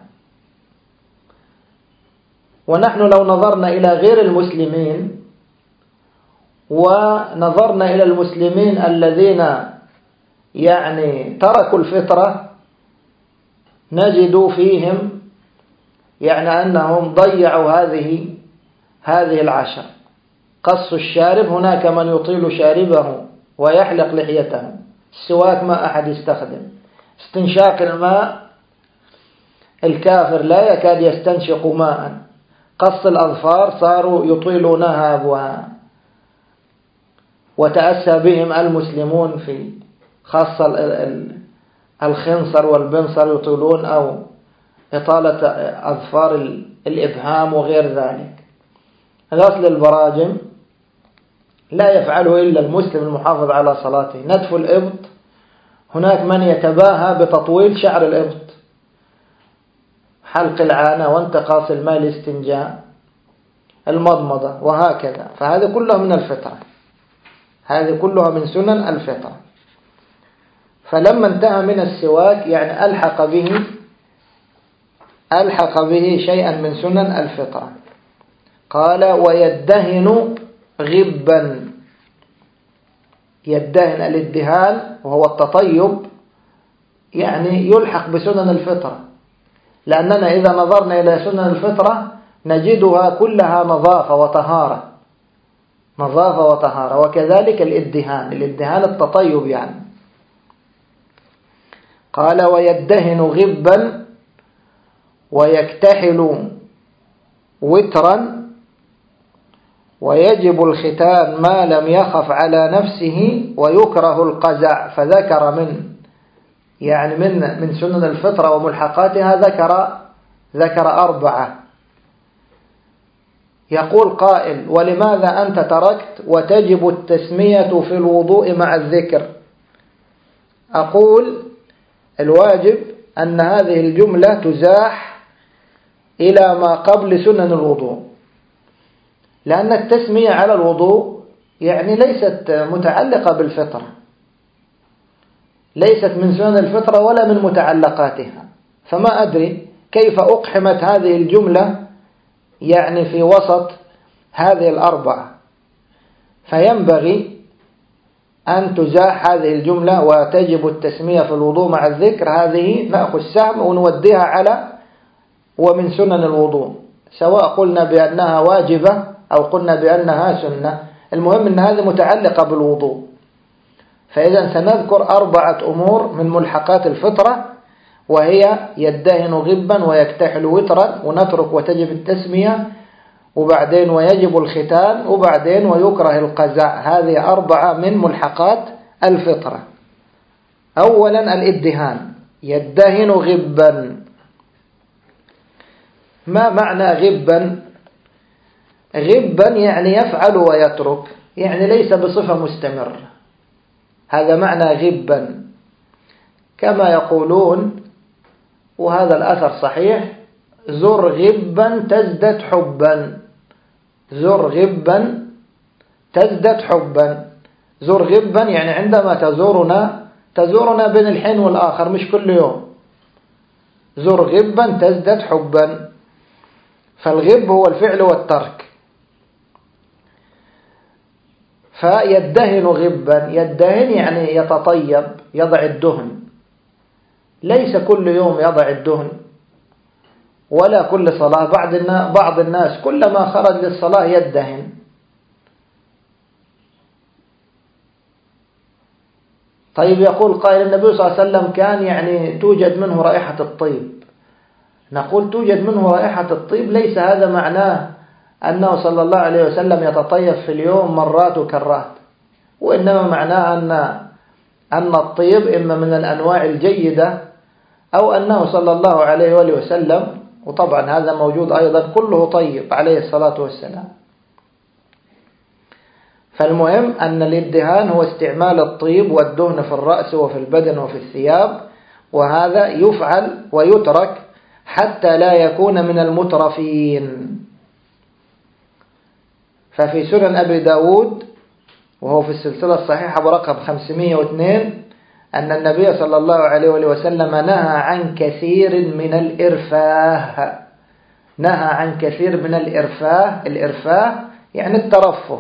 ونحن لو نظرنا إلى غير المسلمين ونظرنا إلى المسلمين الذين يعني تركوا الفطرة نجد فيهم يعني أنهم ضيعوا هذه هذه العشر. قص الشارب، هناك من يطيل شاربه ويحلق لحيته. السواك ما أحد يستخدم. استنشاق الماء، الكافر لا يكاد يستنشق ماء. قص الأظفار صاروا يطيلونها أبوها، وتأسى بهم المسلمون في خاصة الخنصر والبنصر يطيلون، أو إطالة أظفار الإبهام وغير ذلك. غسل البراجم لا يفعله إلا المسلم المحافظ على صلاته. نتف الإبط، هناك من يتباهى بتطويل شعر الإبط. حلق العانة، وانتقاص الماء الاستنجاء، المضمضة، وهكذا. فهذه كلها من الفطرة، هذه كلها من سنن الفطرة. فلما انتهى من السواك يعني ألحق به ألحق به شيئا من سنن الفطرة. قال ويدهن غبا. يدهن، الادهان وهو التطيب، يعني يلحق بسنن الفطرة، لأننا إذا نظرنا إلى سنن الفطرة نجدها كلها نظافة وطهارة، نظافة وطهارة. وكذلك الادهان، الادهان التطيب يعني. قال ويدهن غبا، ويكتحل وترا، ويجب الختان ما لم يخف على نفسه، ويكره القزع. فذكر من يعني من من سنن الفطرة وملحقاتها ذكر ذكر أربعة. يقول قائل: ولماذا أنت تركت وتجب التسمية في الوضوء مع الذكر؟ أقول: الواجب أن هذه الجملة تزاح إلى ما قبل سنن الوضوء، لأن التسمية على الوضوء يعني ليست متعلقة بالفطرة، ليست من سنن الفطرة ولا من متعلقاتها، فما أدري كيف أقحمت هذه الجملة يعني في وسط هذه الأربعة. فينبغي أن تزاح هذه الجملة وتجب التسمية في الوضوء مع الذكر. هذه نأخذ سهم ونوديها على ومن سنن الوضوء، سواء قلنا بأنها واجبة أو قلنا بأنها سنة، المهم أن هذه متعلقة بالوضوء. فإذا سنذكر أربعة أمور من ملحقات الفطرة، وهي يدهن غبا ويكتحل وترا، ونترك وتجب التسمية، وبعدين ويجب الختان، وبعدين ويكره القزع. هذه أربعة من ملحقات الفطرة. أولا الإدهان، يدهن غبا. ما معنى غبا؟ غبا يعني يفعل ويترك، يعني ليس بصفة مستمرة، هذا معنى غبا. كما يقولون، وهذا الأثر صحيح: زر غبا تزدد حبا، زر غبا تزدد حبا. زر غبا يعني عندما تزورنا تزورنا بين الحين والآخر، مش كل يوم. زر غبا تزدد حبا. فالغب هو الفعل والترك. فيدهن غبا، يدهن يعني يتطيب، يضع الدهن، ليس كل يوم يضع الدهن ولا كل صلاة. بعض الناس كلما خرج للصلاة يدهن. طيب، يقول قائل: النبي صلى الله عليه وسلم كان يعني توجد منه رائحة الطيب. نقول: توجد منه رائحة الطيب، ليس هذا معناه أنه صلى الله عليه وسلم يتطيب في اليوم مرات وكرات، وإنما معناه أن أن الطيب إما من الأنواع الجيدة، أو أنه صلى الله عليه وآله وسلم، وطبعا هذا موجود أيضا، كله طيب عليه الصلاة والسلام. فالمهم أن الادهان هو استعمال الطيب والدهن في الرأس وفي البدن وفي الثياب، وهذا يفعل ويترك حتى لا يكون من المترفين. ففي سنن أبي داود، وهو في السلسلة الصحيحة برقم خمسمائة واثنين، أن النبي صلى الله عليه وسلم نهى عن كثير من الإرفاه. نهى عن كثير من الإرفاه. الإرفاه يعني الترفه.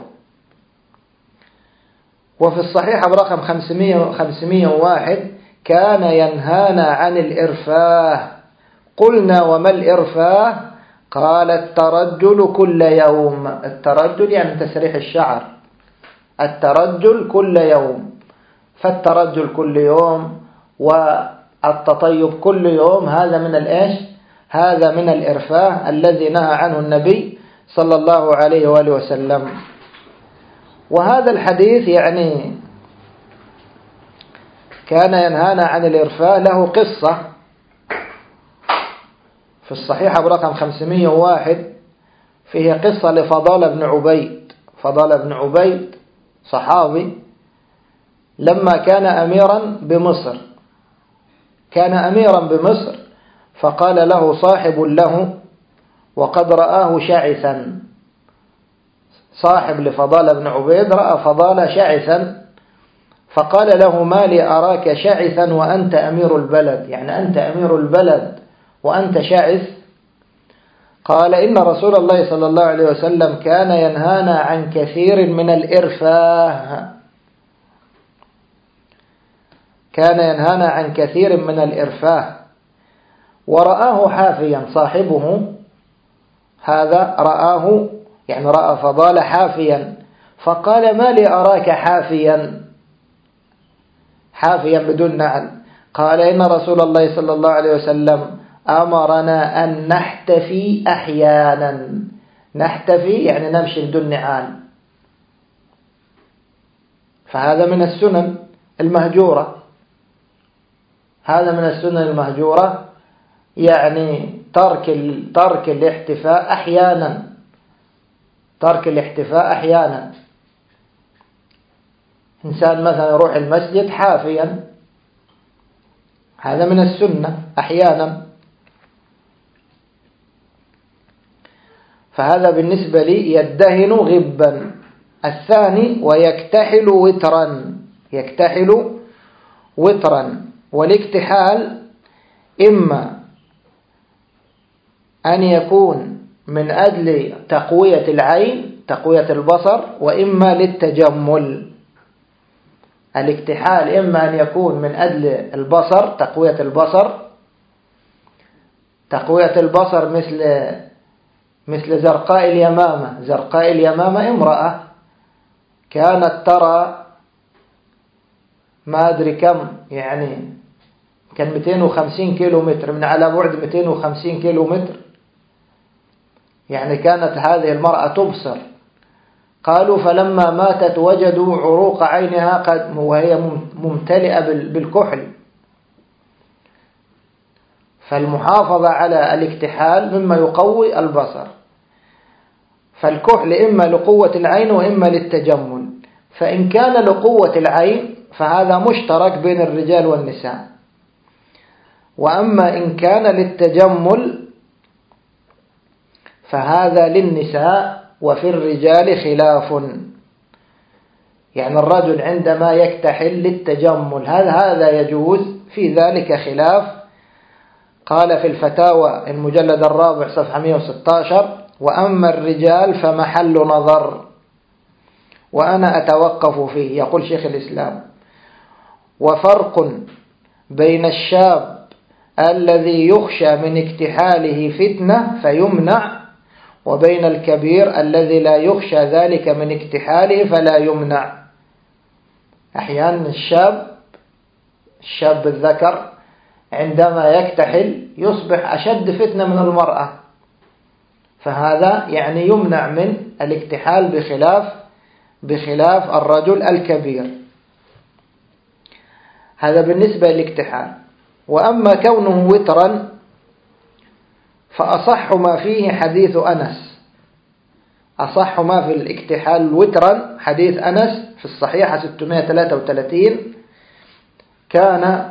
وفي الصحيحة برقم خمسمائة وواحد: كان ينهانا عن الإرفاه. قلنا: وما الإرفاه؟ قال: الترجل كل يوم. الترجل يعني تسريح الشعر، الترجل كل يوم. فالترجل كل يوم والتطيب كل يوم، هذا من الإيش؟ هذا من الإرفاه الذي نهى عنه النبي صلى الله عليه وآله وسلم. وهذا الحديث يعني كان ينهانا عن الإرفاه له قصة في الصحيحة برقم خمسمائة وواحد، فيه قصة لفضالة بن عبيد. فضالة بن عبيد صحابي، لما كان أميرا بمصر، كان أميرا بمصر، فقال له صاحب له وقد رآه شعثا. صاحب لفضالة بن عبيد رأى فضالة شعثا، فقال له: ما لي أراك شعثا وأنت أمير البلد؟ يعني أنت أمير البلد وأنت شعث؟ قال: إن رسول الله صلى الله عليه وسلم كان ينهانا عن كثير من الإرفاه. كان ينهانا عن كثير من الإرفاه. ورآه حافيا، صاحبه هذا رآه يعني رأى فضال حافيا، فقال: ما لي أراك حافيا؟ حافيا بدون نعل. قال: إن رسول الله صلى الله عليه وسلم أمرنا أن نحتفي أحيانا. نحتفي يعني نمشي بدون نعال. فهذا من السنن المهجورة، هذا من السنن المهجورة، يعني ترك ترك الاحتفاء أحيانا. ترك الاحتفاء أحيانا، إنسان مثلا يروح المسجد حافيا، هذا من السنة أحيانا، فهذا بالنسبة لي يدهن غبا. الثاني ويكتحل وترا، يكتحل وترا. والاكتحال إما أن يكون من أجل تقوية العين، تقوية البصر، وإما للتجمل. الاكتحال إما أن يكون من أجل البصر، تقوية البصر، تقوية البصر مثل مثل زرقاء اليمامة. زرقاء اليمامة امرأة كانت ترى ما أدري كم، يعني كان مئتين وخمسين كيلو متر، من على بعد مئتين وخمسين كيلو متر، يعني كانت هذه المرأة تبصر. قالوا فلما ماتت وجدوا عروق عينها قد وهي ممتلئة بالكحل. فالمحافظة على الاكتحال مما يقوي البصر. فالكحل إما لقوة العين وإما للتجمل. فإن كان لقوة العين فهذا مشترك بين الرجال والنساء، وأما إن كان للتجمل فهذا للنساء، وفي الرجال خلاف. يعني الرجل عندما يكتحل للتجمل هذا هذا يجوز، في ذلك خلاف. قال في الفتاوى المجلد الرابع صفحة مئة وستة عشر: وأما الرجال فمحل نظر، وأنا أتوقف فيه. يقول شيخ الإسلام: وفرق بين الشاب الذي يخشى من اكتحاله فتنة فيمنع، وبين الكبير الذي لا يخشى ذلك من اكتحاله فلا يمنع. أحيانا الشاب الشاب الذكر عندما يكتحل يصبح أشد فتنة من المرأة، فهذا يعني يمنع من الاكتحال بخلاف بخلاف الرجل الكبير. هذا بالنسبة للاكتحال. وأما كونه وترا فأصح ما فيه حديث أنس. أصح ما في الاكتحال وترا حديث أنس في الصحيحة ستمائة وثلاثة وثلاثين: كان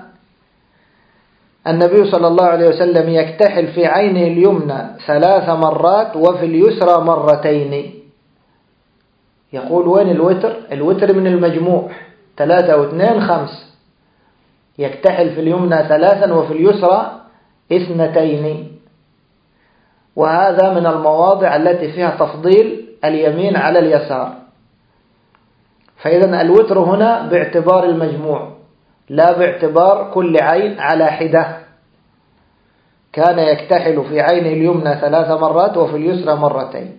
النبي صلى الله عليه وسلم يكتحل في عينه اليمنى ثلاث مرات وفي اليسرى مرتين. يقول وين الوتر؟ الوتر من المجموع ثلاثة واثنين خمس. يكتحل في اليمنى ثلاثا وفي اليسرى اثنتين. وهذا من المواضع التي فيها تفضيل اليمين على اليسار. فإذا الوتر هنا باعتبار المجموع لا باعتبار كل عين على حدة. كان يكتحل في عينه اليمنى ثلاث مرات وفي اليسرى مرتين.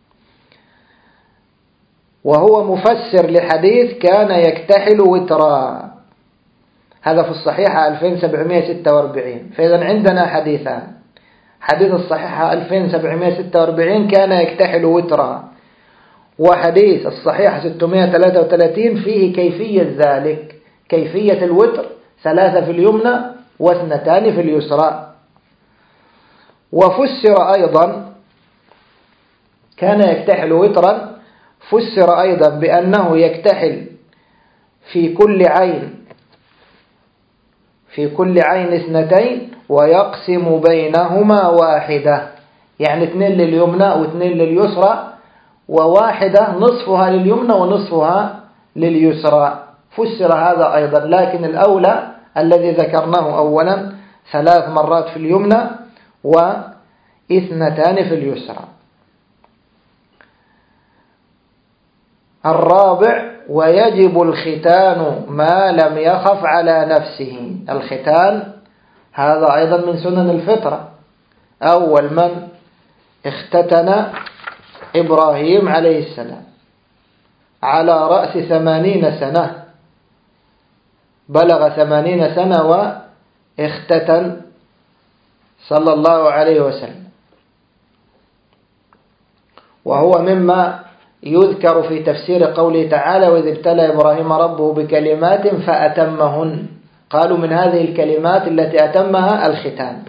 وهو مفسر لحديث كان يكتحل وترا، هذا في الصحيحة ألفين وسبعمائة وستة وأربعين. فإذا عندنا حديثان: حديث الصحيحة ألفين وسبعمائة وستة وأربعين كان يكتحل وترا، وحديث الصحيحة ستمائة وثلاثة وثلاثين فيه كيفية ذلك، كيفية الوتر، ثلاثة في اليمنى واثنتان في اليسرى. وفسر أيضا كان يكتحل وترا، فسر أيضا بأنه يكتحل في كل عين في كل عين اثنتين ويقسم بينهما واحدة، يعني اثنين لليمنى واثنين لليسرى، وواحدة نصفها لليمنى ونصفها لليسرى. فسر هذا أيضا، لكن الأولى الذي ذكرناه أولا ثلاث مرات في اليمنى واثنتان في اليسرى. الرابع: ويجب الختان ما لم يخف على نفسه. الختان هذا أيضا من سنن الفطرة. أول من اختتن إبراهيم عليه السلام على رأس ثمانين سنة، بلغ ثمانين سنة واختتن صلى الله عليه وسلم. وهو مما يذكر في تفسير قوله تعالى: وإذ ابتلى إبراهيم ربه بكلمات فأتمهن. قالوا من هذه الكلمات التي أتمها الختان.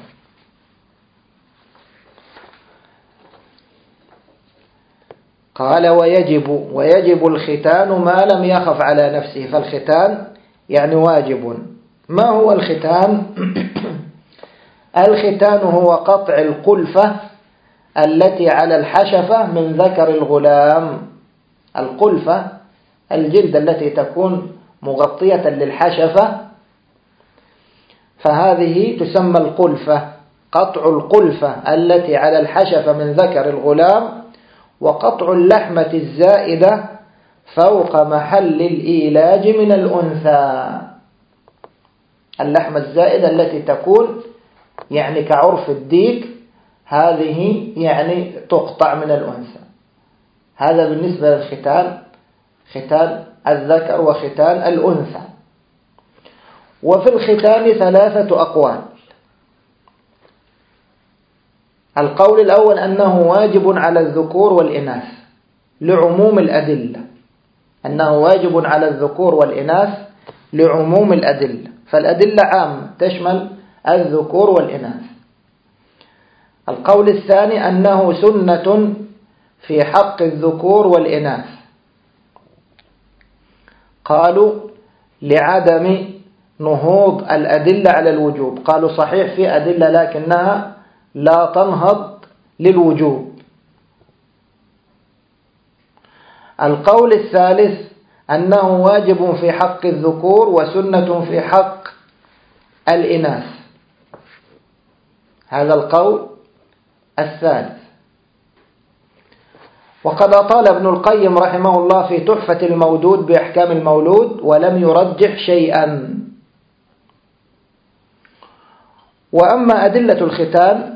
قال ويجب ويجب الختان ما لم يخف على نفسه، فالختان يعني واجب. ما هو الختان؟ الختان هو قطع القلفة التي على الحشفة من ذكر الغلام. القلفة الجلد التي تكون مغطية للحشفة، فهذه تسمى القلفة. قطع القلفة التي على الحشفة من ذكر الغلام، وقطع اللحمة الزائدة فوق محل الإيلاج من الأنثى. اللحمة الزائدة التي تكون يعني كعرف الديك، هذه يعني تقطع من الأنثى. هذا بالنسبة للختان، ختان الذكر وختان الأنثى. وفي الختان ثلاثة أقوال. القول الأول أنه واجب على الذكور والإناث لعموم الأدلة، أنه واجب على الذكور والإناث لعموم الأدلة، فالأدلة عامة تشمل الذكور والإناث. القول الثاني أنه سنة في حق الذكور والإناث، قالوا لعدم نهوض الأدلة على الوجوب. قالوا صحيح في أدلة لكنها لا تنهض للوجوب. القول الثالث أنه واجب في حق الذكور وسنة في حق الإناث. هذا القول الثالث. وقد أطال ابن القيم رحمه الله في تحفة المودود بأحكام المولود ولم يرجح شيئا. وأما أدلة الختان،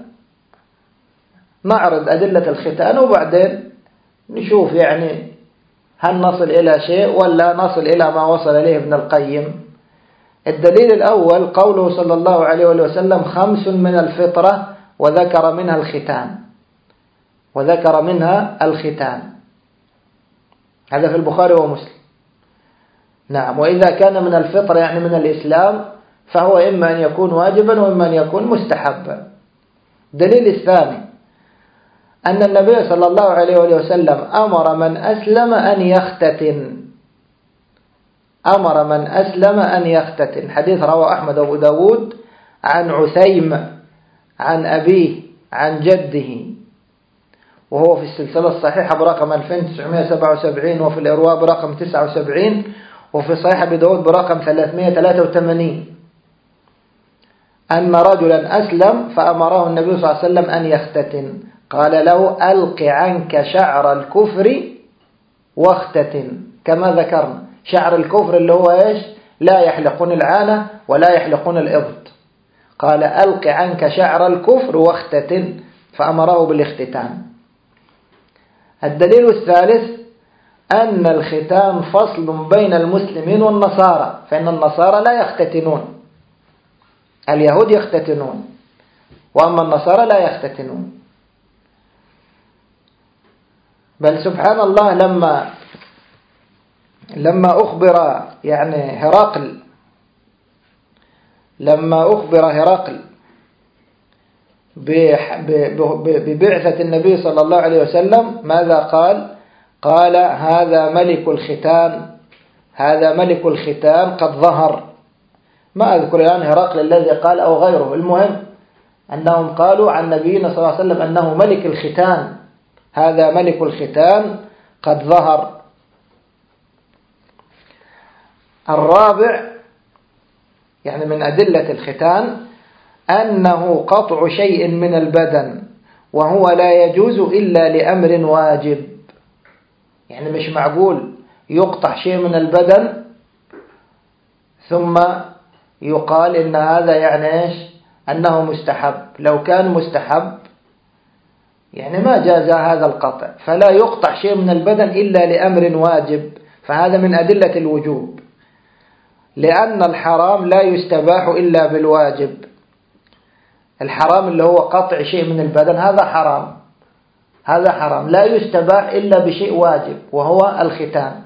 نعرض أدلة الختان وبعدين نشوف يعني هل نصل إلى شيء ولا نصل إلى ما وصل إليه ابن القيم. الدليل الأول قوله صلى الله عليه وسلم خمس من الفطرة وذكر منها الختان، وذكر منها الختان. هذا في البخاري ومسلم. نعم. وإذا كان من الفطرة يعني من الإسلام فهو إما أن يكون واجبا وإما أن يكون مستحبا. الدليل الثاني أن النبي صلى الله عليه وسلم أمر من أسلم أن يختتن، أمر من أسلم أن يختتن. حديث رواه أحمد وأبو داود عن عثيم عن أبيه عن جده، وهو في السلسلة الصحيحة برقم ألفين وتسعمائة وسبعة وسبعين، وفي الإرواء برقم تسعة وسبعين، وفي صحيح أبي داود برقم ثلاثمائة وثلاثة وثمانين، أن رجلا أسلم فأمره النبي صلى الله عليه وسلم أن يختتن. قال له ألق عنك شعر الكفر واختتن. كما ذكرنا شعر الكفر اللي هو إيش؟ لا يحلقون العانة ولا يحلقون الإبط. قال ألق عنك شعر الكفر واختتن، فأمره بالاختتان. الدليل الثالث أن الختان فصل بين المسلمين والنصارى، فإن النصارى لا يختتنون، اليهود يختتنون وأما النصارى لا يختتنون. بل سبحان الله لما لما أخبر يعني هرقل لما أخبر هرقل ببعثة النبي صلى الله عليه وسلم ماذا قال؟ قال هذا ملك الختان، هذا ملك الختان قد ظهر. ما أذكر الآن هرقل الذي قال أو غيره، المهم أنهم قالوا عن نبينا صلى الله عليه وسلم أنه ملك الختان، هذا ملك الختان قد ظهر. الرابع يعني من أدلة الختان أنه قطع شيء من البدن، وهو لا يجوز إلا لأمر واجب. يعني مش معقول يقطع شيء من البدن ثم يقال إن هذا يعني إيش؟ أنه مستحب. لو كان مستحب يعني ما جاز هذا القطع. فلا يقطع شيء من البدن إلا لأمر واجب، فهذا من أدلة الوجوب، لأن الحرام لا يستباح إلا بالواجب. الحرام اللي هو قطع شيء من البدن هذا حرام، هذا حرام لا يستباح إلا بشيء واجب وهو الختان.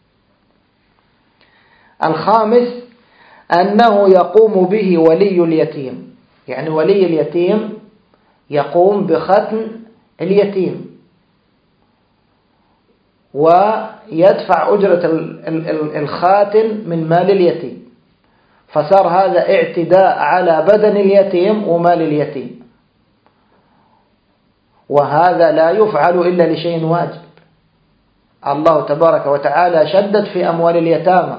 الخامس أنه يقوم به ولي اليتيم، يعني ولي اليتيم يقوم بختن اليتيم، ويدفع أجرة الخاتن من مال اليتيم، فصار هذا اعتداء على بدن اليتيم ومال اليتيم، وهذا لا يفعل إلا لشيء واجب. الله تبارك وتعالى شدد في أموال اليتامى،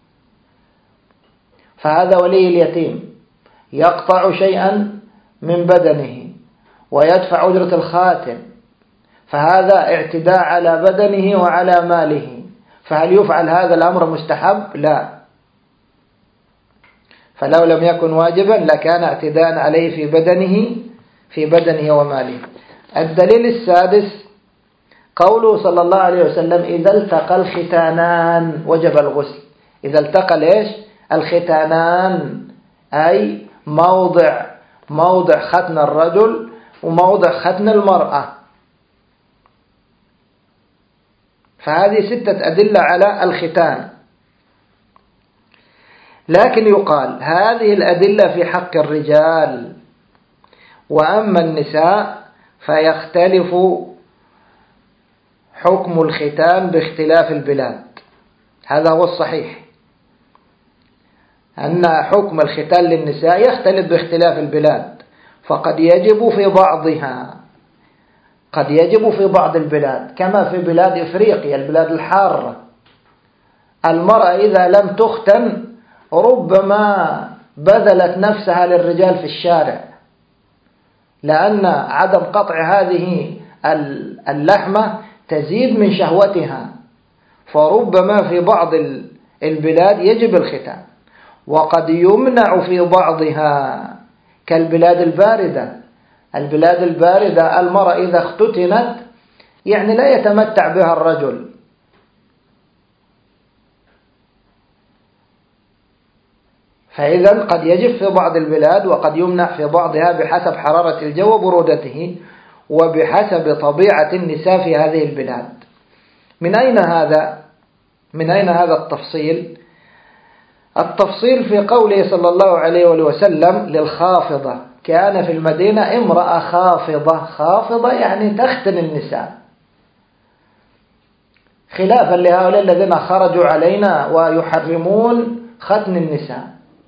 فهذا ولي اليتيم يقطع شيئا من بدنه ويدفع أجرة الخاتم، فهذا اعتداء على بدنه وعلى ماله، فهل يفعل هذا الأمر مستحب؟ لا، فلو لم يكن واجبا لكان اعتداء عليه في بدنه في بدنه وماله. الدليل السادس قوله صلى الله عليه وسلم: إذا التقى الختانان وجب الغسل. إذا التقى ليش؟ الختانان، أي موضع موضع ختن الرجل وموضع ختن المرأة. فهذه ستة أدلة على الختان. لكن يقال هذه الأدلة في حق الرجال، وأما النساء فيختلف حكم الختان باختلاف البلاد. هذا هو الصحيح، أن حكم الختان للنساء يختلف باختلاف البلاد، فقد يجب في بعضها، قد يجب في بعض البلاد كما في بلاد إفريقيا البلاد الحارة، المرأة إذا لم تختن ربما بذلت نفسها للرجال في الشارع، لأن عدم قطع هذه اللحمة تزيد من شهوتها، فربما في بعض البلاد يجب الختان، وقد يمنع في بعضها كالبلاد الباردة. البلاد الباردة المرأة إذا اختتنت يعني لا يتمتع بها الرجل، فإذا قد يجب في بعض البلاد وقد يمنع في بعضها بحسب حرارة الجو وبرودته وبحسب طبيعة النساء في هذه البلاد. من أين هذا؟ من أين هذا التفصيل؟ التفصيل في قوله صلى الله عليه وسلم للخافضة: كان في المدينة امرأة خافضة. خافضة يعني تختن النساء، خلافا لهؤلاء الذين خرجوا علينا ويحرمون ختن النساء.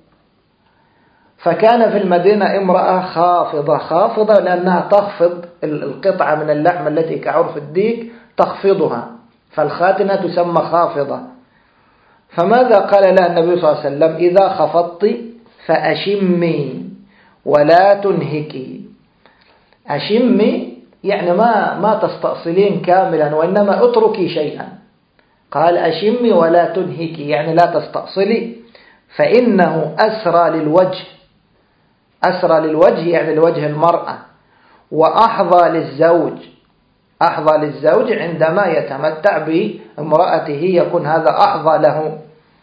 فكان في المدينة امرأة خافضة. خافضة لأنها تخفض القطعة من اللحم التي كعرف الديك، تخفضها، فالخاتنة تسمى خافضة. فماذا قال لها النبي صلى الله عليه وسلم: إذا خفضت فأشمي ولا تنهكي. أشمي يعني ما ما تستأصلين كاملا، وإنما اتركي شيئا. قال: أشمي ولا تنهكي يعني لا تستأصلي، فإنه أسرى للوجه. أسرى للوجه يعني لوجه المرأة، وأحظى للزوج. أحظى للزوج عندما يتمتع بامرأته يكون هذا أحظى له.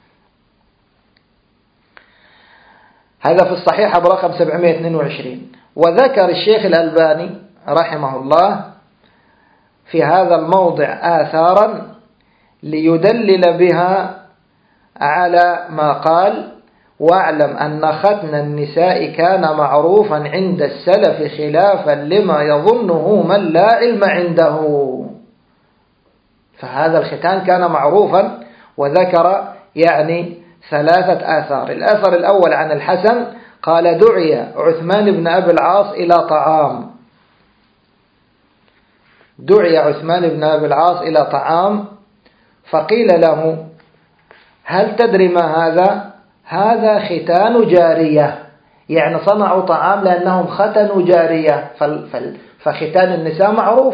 هذا في الصحيح برقم سبعمائة واثنين وعشرين. وذكر الشيخ الألباني رحمه الله في هذا الموضع آثارا ليدلل بها على ما قال: واعلم أن ختن النساء كان معروفا عند السلف خلافا لما يظنه من لا علم عنده. فهذا الختان كان معروفا، وذكر يعني ثلاثة آثار. الآثر الأول عن الحسن قال: دعي عثمان بن أبي العاص إلى طعام. دعي عثمان بن أبي العاص إلى طعام فقيل له: هل تدري ما هذا؟ هذا ختان جارية، يعني صنعوا طعام لأنهم ختنوا جارية، فختان النساء معروف.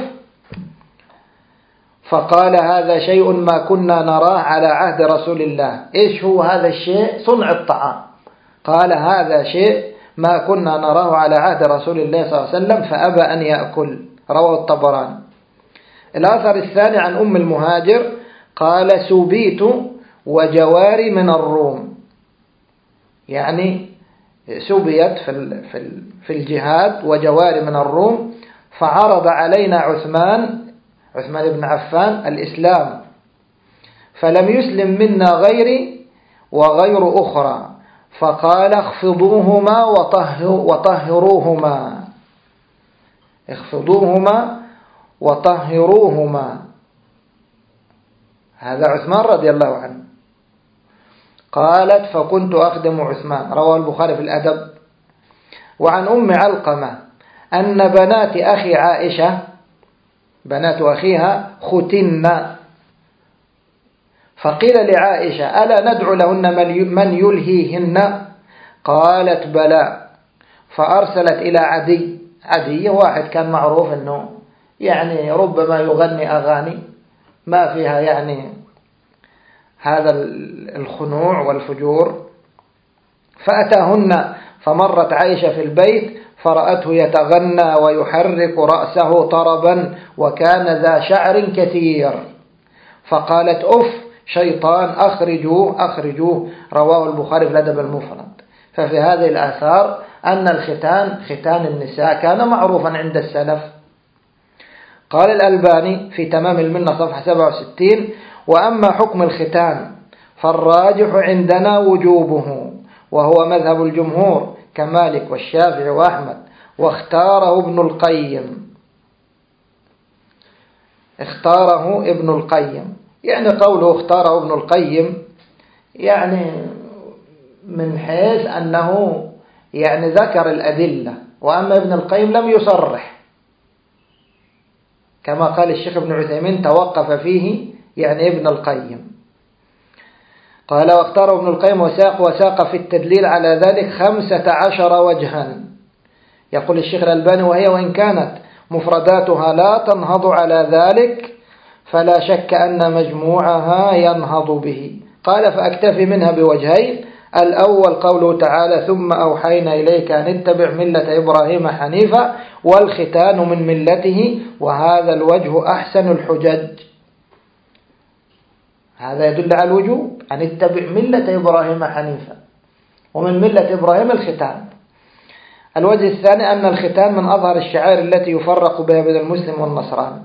فقال: هذا شيء ما كنا نراه على عهد رسول الله. إيش هو هذا الشيء؟ صنع الطعام. قال: هذا شيء ما كنا نراه على عهد رسول الله صلى الله عليه وسلم فأبى أن يأكل. رواه الطبراني. الآثر الثاني عن أم المهاجر قال: سبيت وجواري من الروم، يعني سبيت في الجهاد وجواري من الروم، فعرض علينا عثمان عثمان بن عفان الإسلام، فلم يسلم منا غيري وغير أخرى، فقال: اخفضوهما وطهروهما. اخفضوهما وطهروهما. هذا عثمان رضي الله عنه. قالت فكنت أخدم عثمان، رواه البخاري في الأدب. وعن أم علقمة أن بنات أخي عائشة، بنات أخيها، ختن، فقيل لعائشة ألا ندعو لهن من يلهيهن؟ قالت بلى، فأرسلت إلى عدي. عدي واحد كان معروف أنه يعني ربما يغني أغاني ما فيها يعني هذا الخنوع والفجور. فأتاهن، فمرت عائشة في البيت فرأته يتغنى ويحرك رأسه طربا وكان ذا شعر كثير، فقالت أف شيطان أخرجوه أخرجوه، رواه البخاري في الأدب المفرد. ففي هذه الآثار أن الختان، ختان النساء، كان معروفا عند السلف. قال الألباني في تمام المنة صفحة سبعة وستين: وأما حكم الختان فالراجح عندنا وجوبه، وهو مذهب الجمهور كمالك والشافعي وأحمد، واختاره ابن القيم. اختاره ابن القيم، يعني قوله اختاره ابن القيم يعني من حيث أنه يعني ذكر الأدلة، وأما ابن القيم لم يصرح، كما قال الشيخ ابن عثيمين توقف فيه يعني ابن القيم. قال واختار ابن القيم وساق وساق في التدليل على ذلك خمسة عشر وجها. يقول الشيخ الألباني: وهي وإن كانت مفرداتها لا تنهض على ذلك فلا شك أن مجموعها ينهض به. قال فأكتفي منها بوجهين: الأول قوله تعالى: ثم أوحينا إليك أن اتبع ملة إبراهيم حنيفا، والختان من ملته، وهذا الوجه أحسن الحجج. هذا يدل على الوجوب، أن اتبع ملة إبراهيم حنيفا، ومن ملة إبراهيم الختان. الوجه الثاني أن الختان من أظهر الشعائر التي يفرق بها بين المسلم والنصراني.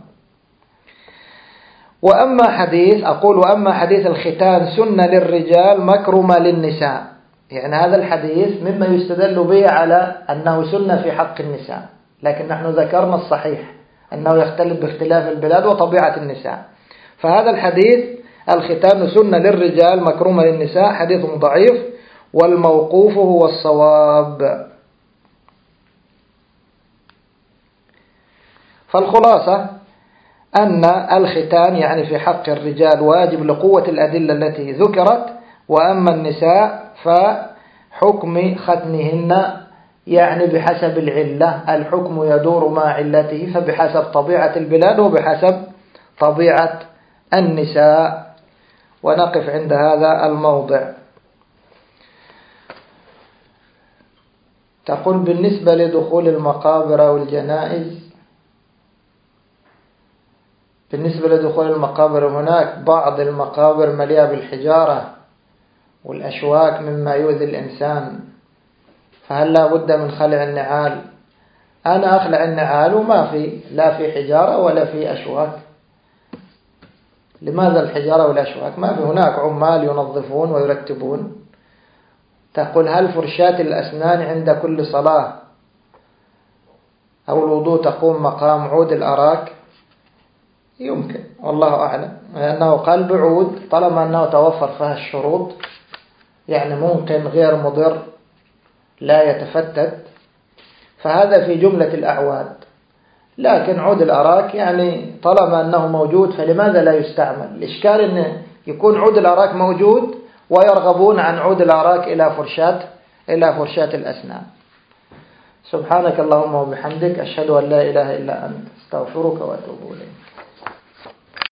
وأما حديث أقول وأما حديث الختان سنة للرجال مكرمة للنساء، يعني هذا الحديث مما يستدل به على أنه سنة في حق النساء، لكن نحن ذكرنا الصحيح أنه يختلف باختلاف البلاد وطبيعة النساء. فهذا الحديث الختان سنة للرجال مكرمة للنساء حديث ضعيف، والموقوف هو الصواب. فالخلاصة أن الختان يعني في حق الرجال واجب لقوة الأدلة التي ذكرت، وأما النساء فحكم ختنهن يعني بحسب العلة، الحكم يدور مع علته، فبحسب طبيعة البلاد وبحسب طبيعة النساء. ونقف عند هذا الموضع. تقول بالنسبة لدخول المقابر والجنائز، بالنسبة لدخول المقابر هناك بعض المقابر مليئة بالحجارة والأشواك مما يؤذي الإنسان، فهل لا بد من خلع النعال؟ أنا أخلع النعال وما في لا في حجارة ولا في أشواك. لماذا الحجارة والأشواك؟ ما في، هناك عمال ينظفون ويرتبون. تقول هل فرشاة الأسنان عند كل صلاة أو الوضوء تقوم مقام عود الأراك؟ يمكن، والله أعلم، لأنه قال بعود طالما أنه توفر فيها الشروط، يعني ممكن غير مضر لا يتفتت، فهذا في جملة الأعواد. لكن عود الأراك يعني طالما أنه موجود فلماذا لا يستعمل؟ الإشكال أن يكون عود الأراك موجود ويرغبون عن عود الأراك إلى فرشاة إلى فرشاة الأسنان. سبحانك اللهم وبحمدك، أشهد أن لا إله إلا أنت، استغفرك وأتوب إليك.